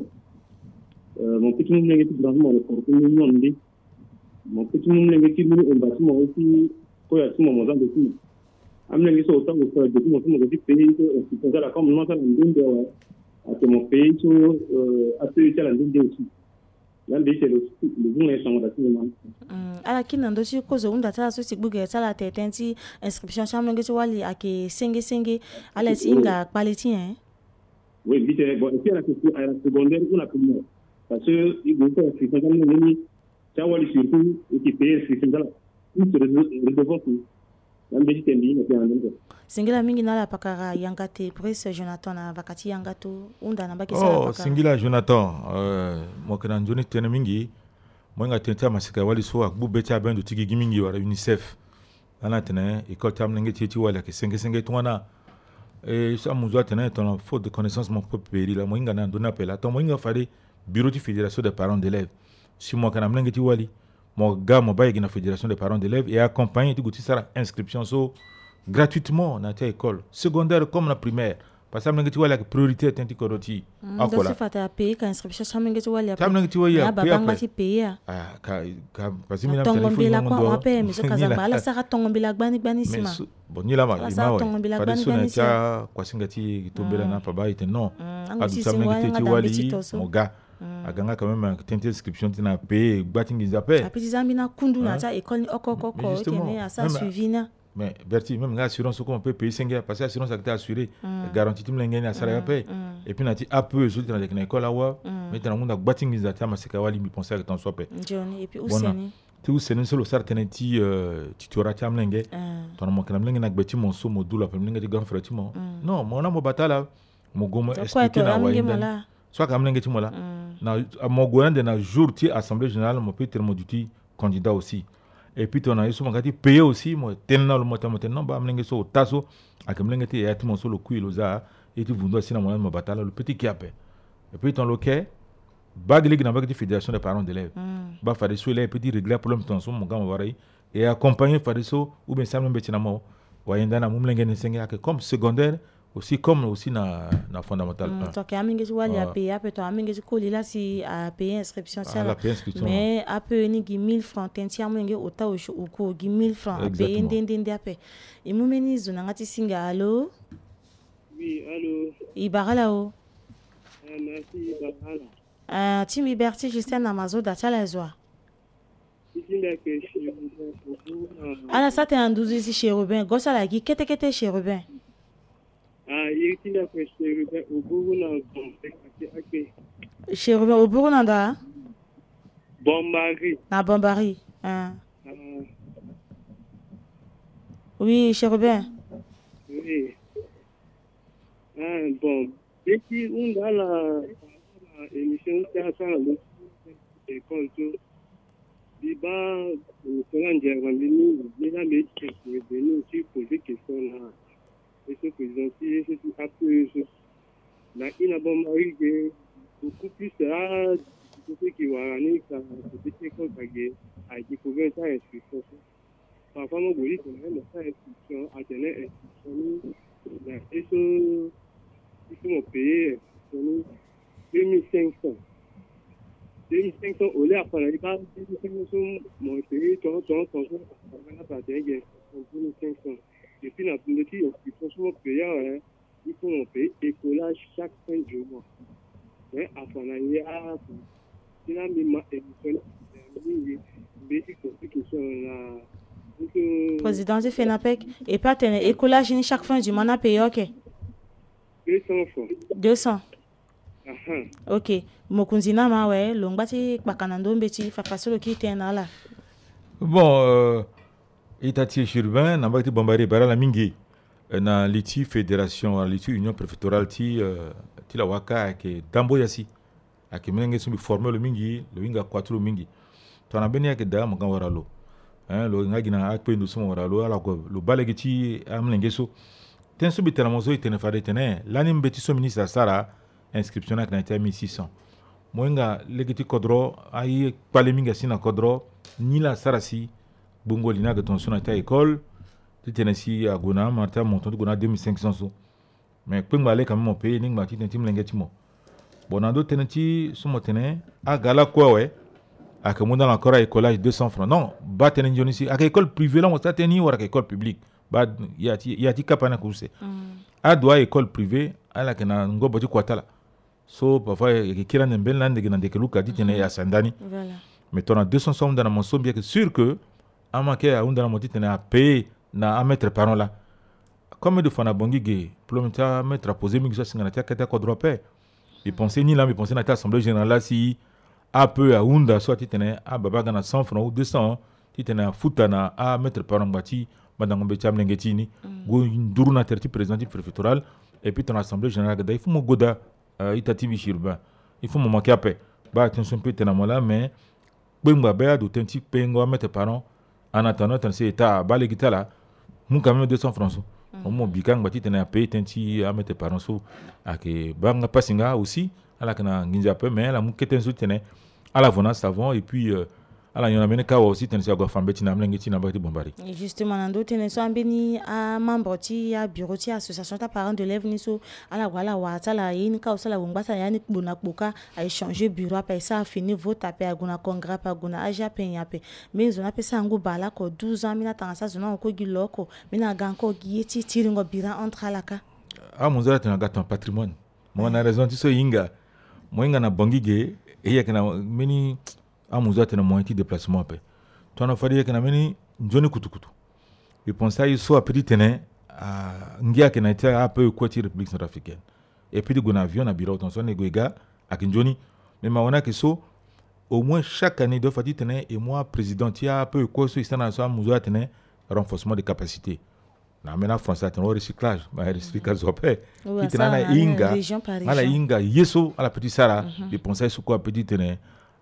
D: Mon petit monde n'est pas vraiment le corps de monde. Mon petit monde n'est pas vraiment le bâtiment aussi. Quoi à ce moment-là de tout. Amener ça autant au faire de tout mon petit pays c'est ça la comme non ça on donne à que mon pays sur à ce que la ligne aussi. Là c'est le le bon instant d'attendre.
B: Ala kina ndo si kozo unda tala so sigbuge tala tetenti inscription chambre ngeti wali ake senge senge ala singa quality hein.
D: Oui, vite bon et puis à la à la secondaire ou la première. Parce que il faut faire inscription dans le mini ça wali surtout qui paye inscription là. Tout se redevant tout. Là mais c'est bien mais en
B: Singila mingi nala pakara Yangate Brice Jonathan na vakati Yangato unda na baki sala
C: pakara. Oh, Singila Jonathan euh mo kana njoni tena mingi mo nga tenta masika wali so akbu betia bendo tigi mingi wala UNICEF. Ana tena école tam ngeti ti wala ke senge senge twana et ça muzo tena ton faute de connaissance mon propre pays là mo nga na dona appel attends mo nga fallait bureau de fédération des parents d'élèves. Si mo kana ngeti wali mo ga mo baye na fédération des parents d'élèves et accompagner ti gouti sara inscription so gratuitement dans ta école secondaire comme la primaire parce que ngeti wala priorité tenti koroti
B: akola donc fata payer ka inscription chambre ngeti wala
C: tam ngeti wala
B: baba ngati payer
C: ah ka ka parce que mina
B: téléphone la quoi on paye mais so kazamba ala sara tongombela gbani gbani sima
C: bon ni la ma
B: ma wa
C: pas so na tia kwa singati tombela na pa ba ite non adu tam ngeti ti wali moga aganga quand même tenti inscription tina payer gbatingi zape
B: apiti zambi na kundu na ta école ni okokoko tene asa suivi na.
C: Mais Bertie, même l'assurance, on peut payer cinq parce que l'assurance a été assurée, garantie tout le monde à salaire paye. Et puis, on a dit un peu, je dis dans l'école là, mais dans le monde, batting les attaques, mais c'est qu'à Wali, penser que t'en sois paye.
B: Et puis, où c'est ni?
C: Tu où c'est ni seul au certain ti tutora ti amlenge. Ton mon amlenge n'a bâti mon saut module après amlenge de grand frère ti mon. Non, mon amour batala, mon gomme expliqué na Wali. Soit qu'amlenge ti mola. Na mon gomme de na jour ti assemblée générale, mon petit termoditi candidat aussi. Et puis on a eu souvent gati payer aussi moi tenna le mota mota non ba mlenge so taso akamlenge te yati mon so le kuilo za et tu vundo sina mo mo batala le petit kiape et puis ton loquet bag ligue na bag de fédération des parents d'élèves ba fare so les petit régler problème ton so mon gars mo warai et accompagner fare so ou bien ça mbe tina mo wayenda na mlenge ne senga comme secondaire aussi comme aussi na na fondamental
B: mm, donc amingi wali a payer peut amingi ko lila si a payer inscription ça mais a peu ni mille francs tenti amingi ota o ko mille francs payer ndende ape imumeni zona ngati singa allo
D: oui allo
B: ibarala o
D: ah merci ibarala
B: ah Tim Liberty Justin Amazo datala zwa ala ça t'es en douze ici chez Robin gossa la gi kete kete chez Robin.
D: Ah, il est là que chez Robin au Buruna.
B: Chez Robin au Buruna.
D: Bombari.
B: Na Bombari. Ah. Oui, chez Robin.
D: Oui. Ah bon, depuis on a la émission qui a ça le et quand tout débat au plan de Rambini, il a mis que nous aussi poser question là. Et ce président qui est tout à peu la ina Bombari que beaucoup plus là ce qui va aller ça c'était comme ça que a découvert ça inscription. Parfois mon goli c'est même ça inscription à tenir inscription là et ce il faut me payer deux mille cinq cents deux mille cinq cents au lieu après il pas deux mille cinq cents mon pays ton ton ton on a pas deux mille cinq cents et puis la politique il faut souvent payer il faut me payer écolage chaque fin du mois mais après il y a il a mis ma émission
B: Président du FENAPEC. Et pas tenir écolage chaque fin du mois, on a payé, ok?
D: deux cents francs.
B: deux cents.
D: Uh-huh.
B: Ok. Mokunzina ma ouais, longbati bakanando mbeti fa fasolo ki tena la.
C: Bon, euh, Itati Chirvin, n'a pas été bombardé par la Mingi. Na liti fédération, liti union préfectorale ti euh, ti la waka ke dambo yasi. Ake menenge sumbi former le Mingi, le winga kwatu le Mingi. Tona beni ake da mo kan waralo. Hein, lo nga gina akpe ndo sumo waralo ala ko lo balegi ti amnenge so. Ten subi tena mozo itene fade tene, lani mbeti so ministre Sara inscription ak na ita mille six cents. Moenga legiti kodro ayi pale minga sina kodro ni la sarasi bongo lina que ton sona ta école tu tenesi a gona marta monton gona deux mille cinq cents so mais pe ngale quand même payer ning mati tentim lengeti mo bonando teneti sumo tene a gala quoi ouais a que mon dans encore à écolage deux cents francs non ba tenen joni si a école privée là on sta teni ou à école publique ba yati yati kapana course a doit école privée a la kana ngo boti kwatala so parfois il y a un bel land qui n'a que Luka dit qu'il y a Sandani. Mais tu as deux cents sommes dans la monson bien que sûr que à manquer à un dans la moitié tu as payé na à mettre par là. Comme de fois na bongi gay, pour mettre à mettre à poser mais que ça c'est un attaque à quoi droit paix. Et penser ni là mais penser na ta assemblée générale là si à peu à unda soit tu tenais à baba gana cent francs ou deux cents tu tenais à foutre na à mettre par un bâti madame Betcham Lengetini go duru na terti président préfectoral et puis ton assemblée générale il faut mo goda Uh, itati bishirba il faut me manquer après bah attention peut être là mais benga ba do tenti pengo mettre parents en attendant tant c'est état ba les guitar là mon quand même deux cents francs on mo bikang bati tena payer tenti à mettre parents so ake banga passinga aussi ala kana nginja peu mais la muketen so tena ala vona savon et puis uh, ala yona mene ka aussi tena go fambe tina mlenge tina ba ti bombari
B: et justement nando tena so ambeni a membre ti a bureau ti association ta parents d'élèves ni so ala wala wa tala yin ka osala wongbasa yani bona boka a échanger bureau pa ça fini vote pa aguna congrès pa aguna aja pe yape mais zona pe ça ngo bala ko douze ans mina tanga sa zona ko giloko mina ganko gieti tiringo bira entre alaka
C: a monzala tena gaton patrimoine mo na raison ti so yinga mo yinga na bangige e yakena meni amuzo tena moyen déplacement pe to na fadi kana meni njoni kutukutu et penser à so apedi tene a ngia kana ita a peu côté République centrafricaine et puis de gon avion na bureau ton son negoiga a kinjoni mais maona que so au moins chaque année de fadi tene et moi président tia peu quoi so istana so amuzo tene renforcement de capacité na mena français tene recyclage ba recyclage zo pe kitana na inga ala inga yeso ala petit sara et penser sur quoi petit tene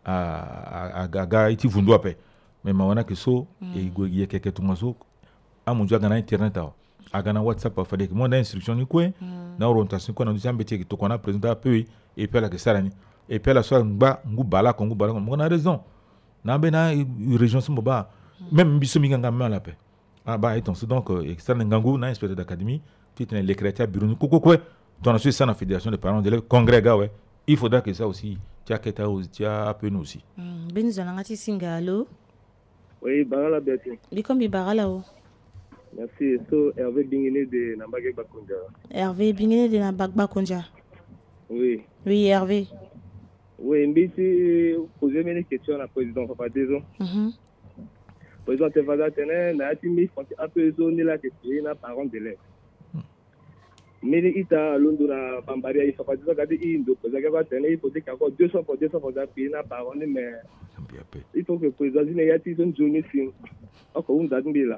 C: à à gaga iti vundu ape mais mawana que so et go y quelque tout so amunja gana internet a agana WhatsApp a fade que mon instruction ni quoi na orientation quoi na deuxième bétier que to kona président ape et puis la que ça ni et puis la soir ngba ngu bala ko ngu bala ko na raison na bena région so ba même biso mi nganga ma la paix ah ba eton so donc externe ngangu na inspecteur d'académie qui tenait les créateurs bureau ni koko quoi ton associé ça na fédération des parents d'élèves congrès ga ouais il faudra que ça aussi tia keta aussi tia ape nous aussi
B: mm benzo ngati singalo
D: oui barala beto
B: bikombi barala o
D: merci so Hervé Bingene de Nambage Bakonja
B: Hervé Bingene de Nambage Bakonja
D: oui
B: oui Hervé
D: oui mbisi poser mes questions à président papa désolé
B: mhm
D: président Tevada tene na ti mi fonti ape zo ni la question na parents d'élèves mais ita londo na bambari il faut pas dire que indo parce que va tenir il faut dire encore deux cents pour deux cents pour ça payer na parole mais il faut que président ne y a t une journée fin encore une date là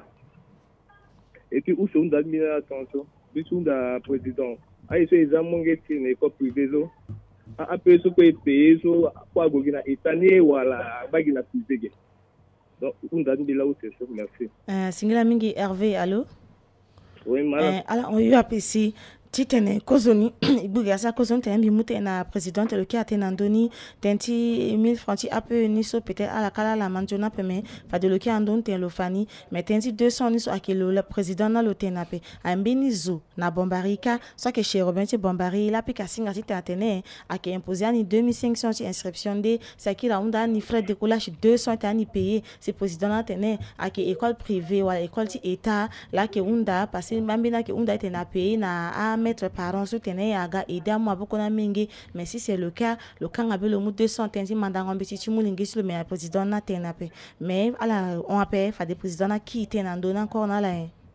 D: et puis où c'est une date là attention du tout da président ai c'est examen ngeti na école privée zo a peu so peut payer so kwa gogina itanie wala bagina privé donc une date là où c'est ça merci
B: euh singila mingi Hervé allô
D: oui madame
B: euh alors on y a ici titene kozoni ibuga sa kozoni tembi mute na présidente le qui a tenandoni tenti mille francs ti ape ni so peut-être à la kala la manjona peme fa de le qui andon ten lo fani mais tenti deux cents ni so akelo le président na lo tenape ambeni zo na bombarika so que chez Robin ti bombari la pika singa ti tene ake imposé ani deux mille cinq cents ti inscription de ça qui la onda ni frais de collage deux cents tani payé c'est président na tene ake école privée wala école ti état là que onda passer mambina que onda tena payé na mettre parents soutenir aga aider moi beaucoup na mingi mais si c'est le cas le cas ngabe le mot deux cents tenzi mandango mbiti chimulingi sur le président na tenape mais ala on appelle fa des présidents na qui tena ndona encore na la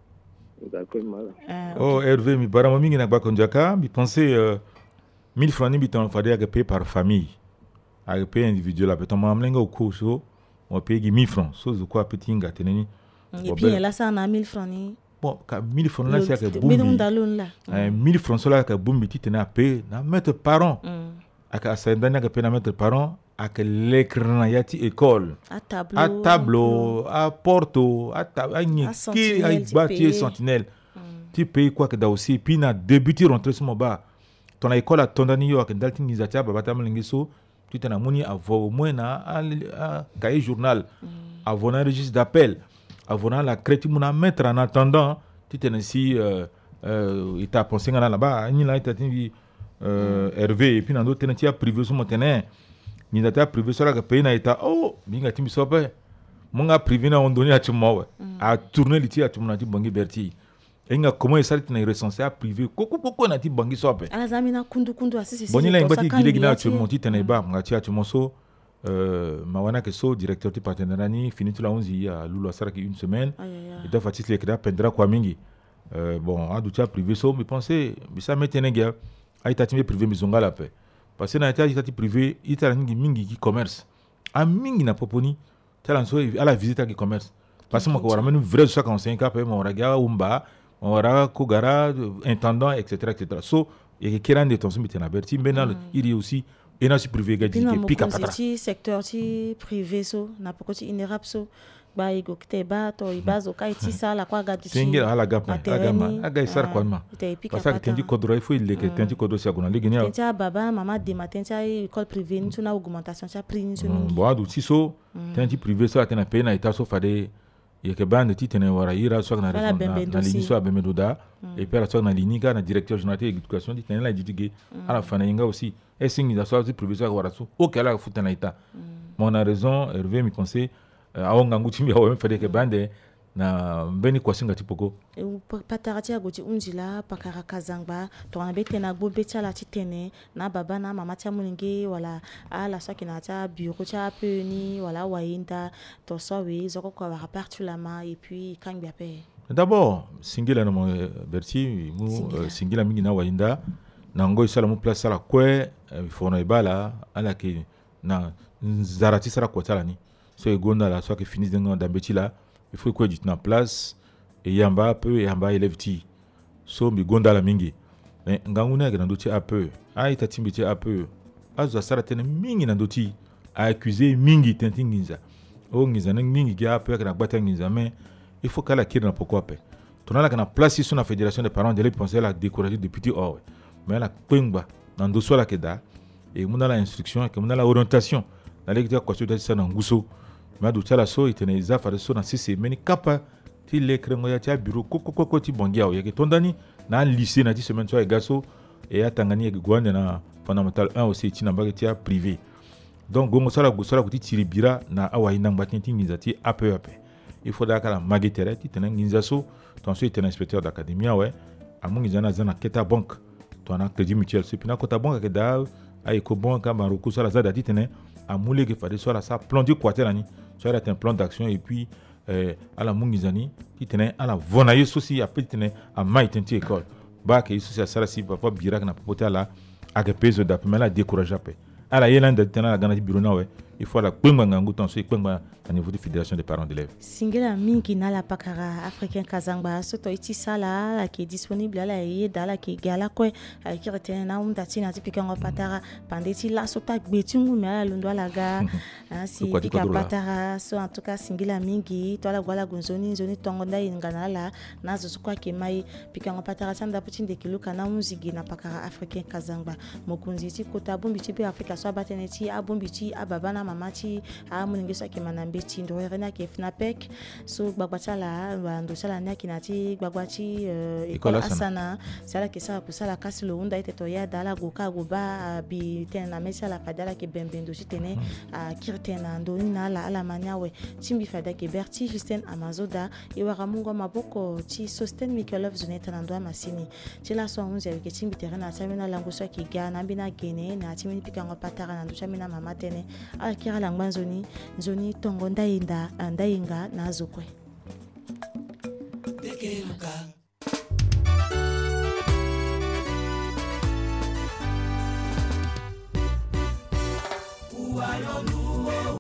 D: d'accord mal
B: euh,
C: oh
B: okay.
C: Hervé mi bara mingi na ba konjaka mi penser euh, mille francs ni bitan fade à payer par famille à payer individuel à beton mamlenga au cocho on paye mille francs so zo quoi petit nga teneni
B: et puis là ça na mille francs ni
C: bon ka mille francs là c'est que
B: boum
C: euh, mille francs so là que boum biti tena payer na mettre parents aka ascendant que payer na mettre parents aka l'écran yati école
B: à tableau
C: à tableau à porto à tableau qui a bâti sentinelle tu payes quoi que da aussi puis na débuter rentrer sur mon bas ton école à tondani yo ak dalti ngizatia baba tamlingiso tu t'en amoni avoir au moins na a cahier journal avoir un registre d'appel avoir la crédit mon mettre en attendant tu t'en si euh euh il t'a pensé là là-bas ni là il t'a dit euh Hervé et puis dans d'autres tenants privé sur mon terrain ni data privé sur la payer na état oh binga timi sope mon gars privé na on donné à tu moi à tourner liti à tu mon dit bangi berti enga comment est sorti na recensé à privé koko koko na ti bangi sope
B: ala zamina kundu kundu asisi
C: boni la ngati gile gina tu monti tene ba ngati tu monso euh mawana ke so directeur du partenariat ni fini tout la onze ya lulu asara ki une semaine et da fatis le kida pendra kwa mingi euh bon a du tia privé so me penser bisa metene gya ai tati privé mizonga la pe parce que na tia tati privé ita ngi mingi ki commerce a mingi na poponi tala so à la visite ki commerce parce que moi ko wara menu vrai so conseil ka pe mo raga umba on aura Kogara, intendant, et cetera, et cetera. So, il y a quelqu'un de ton somme qui est averti, mais il y a aussi un assis privé qui est pique à patra.
B: Si secteur privé, so, n'a pas côté inérable, so, bah, il go kite ba, to, il base au cas, il ça, la quoi, gâte.
C: C'est un la gamme, la gamme, la gamme, ça, quoi, ma. Parce que tu dis qu'il faut il est tu dis qu'il doit s'y agoniser.
B: Tu as baba, maman, des matins, tu as école privée, tu as augmentation, tu as pris une semaine.
C: Bon, donc si so, tu dis privé, ça, tu as payé, na état, so, fade. Il y a que bande ti tene wara ira so na na ligne so abemedoda et puis la so na linika na directeur général de l'éducation ti tene la ditige ala fana inga aussi et singi da so ti professeur wara so o kala futa na ita mon a raison Hervé mi conseil a onga nguti mi awe fade ke bande na mbeni kwa singa tipoko
B: e patarati agoti unjila pakara kazangba to na bete na gbo beta la ti tene na baba na mama tia mulingi wala ala so kina ta bureau tia pe ni wala wainda to so we zoko ko wa partout la main et puis kangba pe
C: d'abord singila na mo berti mu singila mingi na wainda na ngo isala mu place la kwe fono ibala ala ke na zarati sara ko tala ni so e gonda la so ke finis de ngo dambeti la il faut que tu en place et yamba peu et yamba élève ti so mi gonda la mingi mais nganguna ga ndoti a peu ai tatimbiti a peu azo sara tene mingi na ndoti a accuser mingi tentingiza o ngiza na mingi ga peu ka na gbata ngiza mais il faut kala kire na pourquoi pe tonala ka na place sur la fédération des parents d'élèves penser la décourager depuis or mais la pengba na ndoso la keda et muna la instruction que muna la orientation la lecture quoi sur ça na nguso mais du tala so itene za fare so na sisi meni kapa ti le krengo ya tia bureau koko koko ti bongia o yake tondani na lycée na ti semaine so e gaso e ya tangani e gwande na fondamental un aussi ti na ba ti privé donc gongo sala go sala ko ti tiribira na awa ina ngbatin ti ngiza ti ape ape il faut dakala magitere ti tena ngiza so ton so itene inspecteur d'académie ouais amungi zana zana keta banque to na crédit mutuel so pina kota banque ke da ay ko banque ka maruku sala za da ti tene amule ke fade so la sa plan du quartier ani so era un plan d'action et puis euh à la mungizani qui tenait à la vonaye souci a petit tenait à maïtenti école ba ke souci à sala si papa birak na popota la a que peso da mais la décourager après à la yelanda tenant la gana bureau na ouais il faut la kwengba ngangu ton so kwengba à niveau de fédération des parents d'élèves
B: singela mingi na la pakara africain kazangba so to iti sala la qui est disponible la y dala qui gala ko ay ki retene na unda tina tipika ngo patara pandeti la so ta gbetungu me la londo la ga si pika patara so en tout cas singela mingi to la gwala gonzoni zoni tongo nda ingana la na zo kwa ke mai pika ngo patara sanda putin de kiluka na muzigi na pakara africain kazangba mokunzi ti kota bombi ti pe afrika so abateneti abombi ti ababa na mama chi a muningi so akimana mbeti ndo rena ke fnapek so gbagbatala ndo sala nya kinati gbagbachi ikola asana sala ke sa kusala kasilo unda ite to ya dala goka goba bi tena mesa la fadala ke bembendo chitene a kirtena ndo na la ala manyawe chimbi fada ke berti Justin Amazoda iwara mungo maboko chi sosten Mikolov zoneta na ndo masini chila so unze ke chimbi terena samina lango so ki gana bina gene na chimbi pikango patara na ndo chamina mama tene ala kira langban zoni zoni tongo ndainda ndainga na zokwe Dekeluka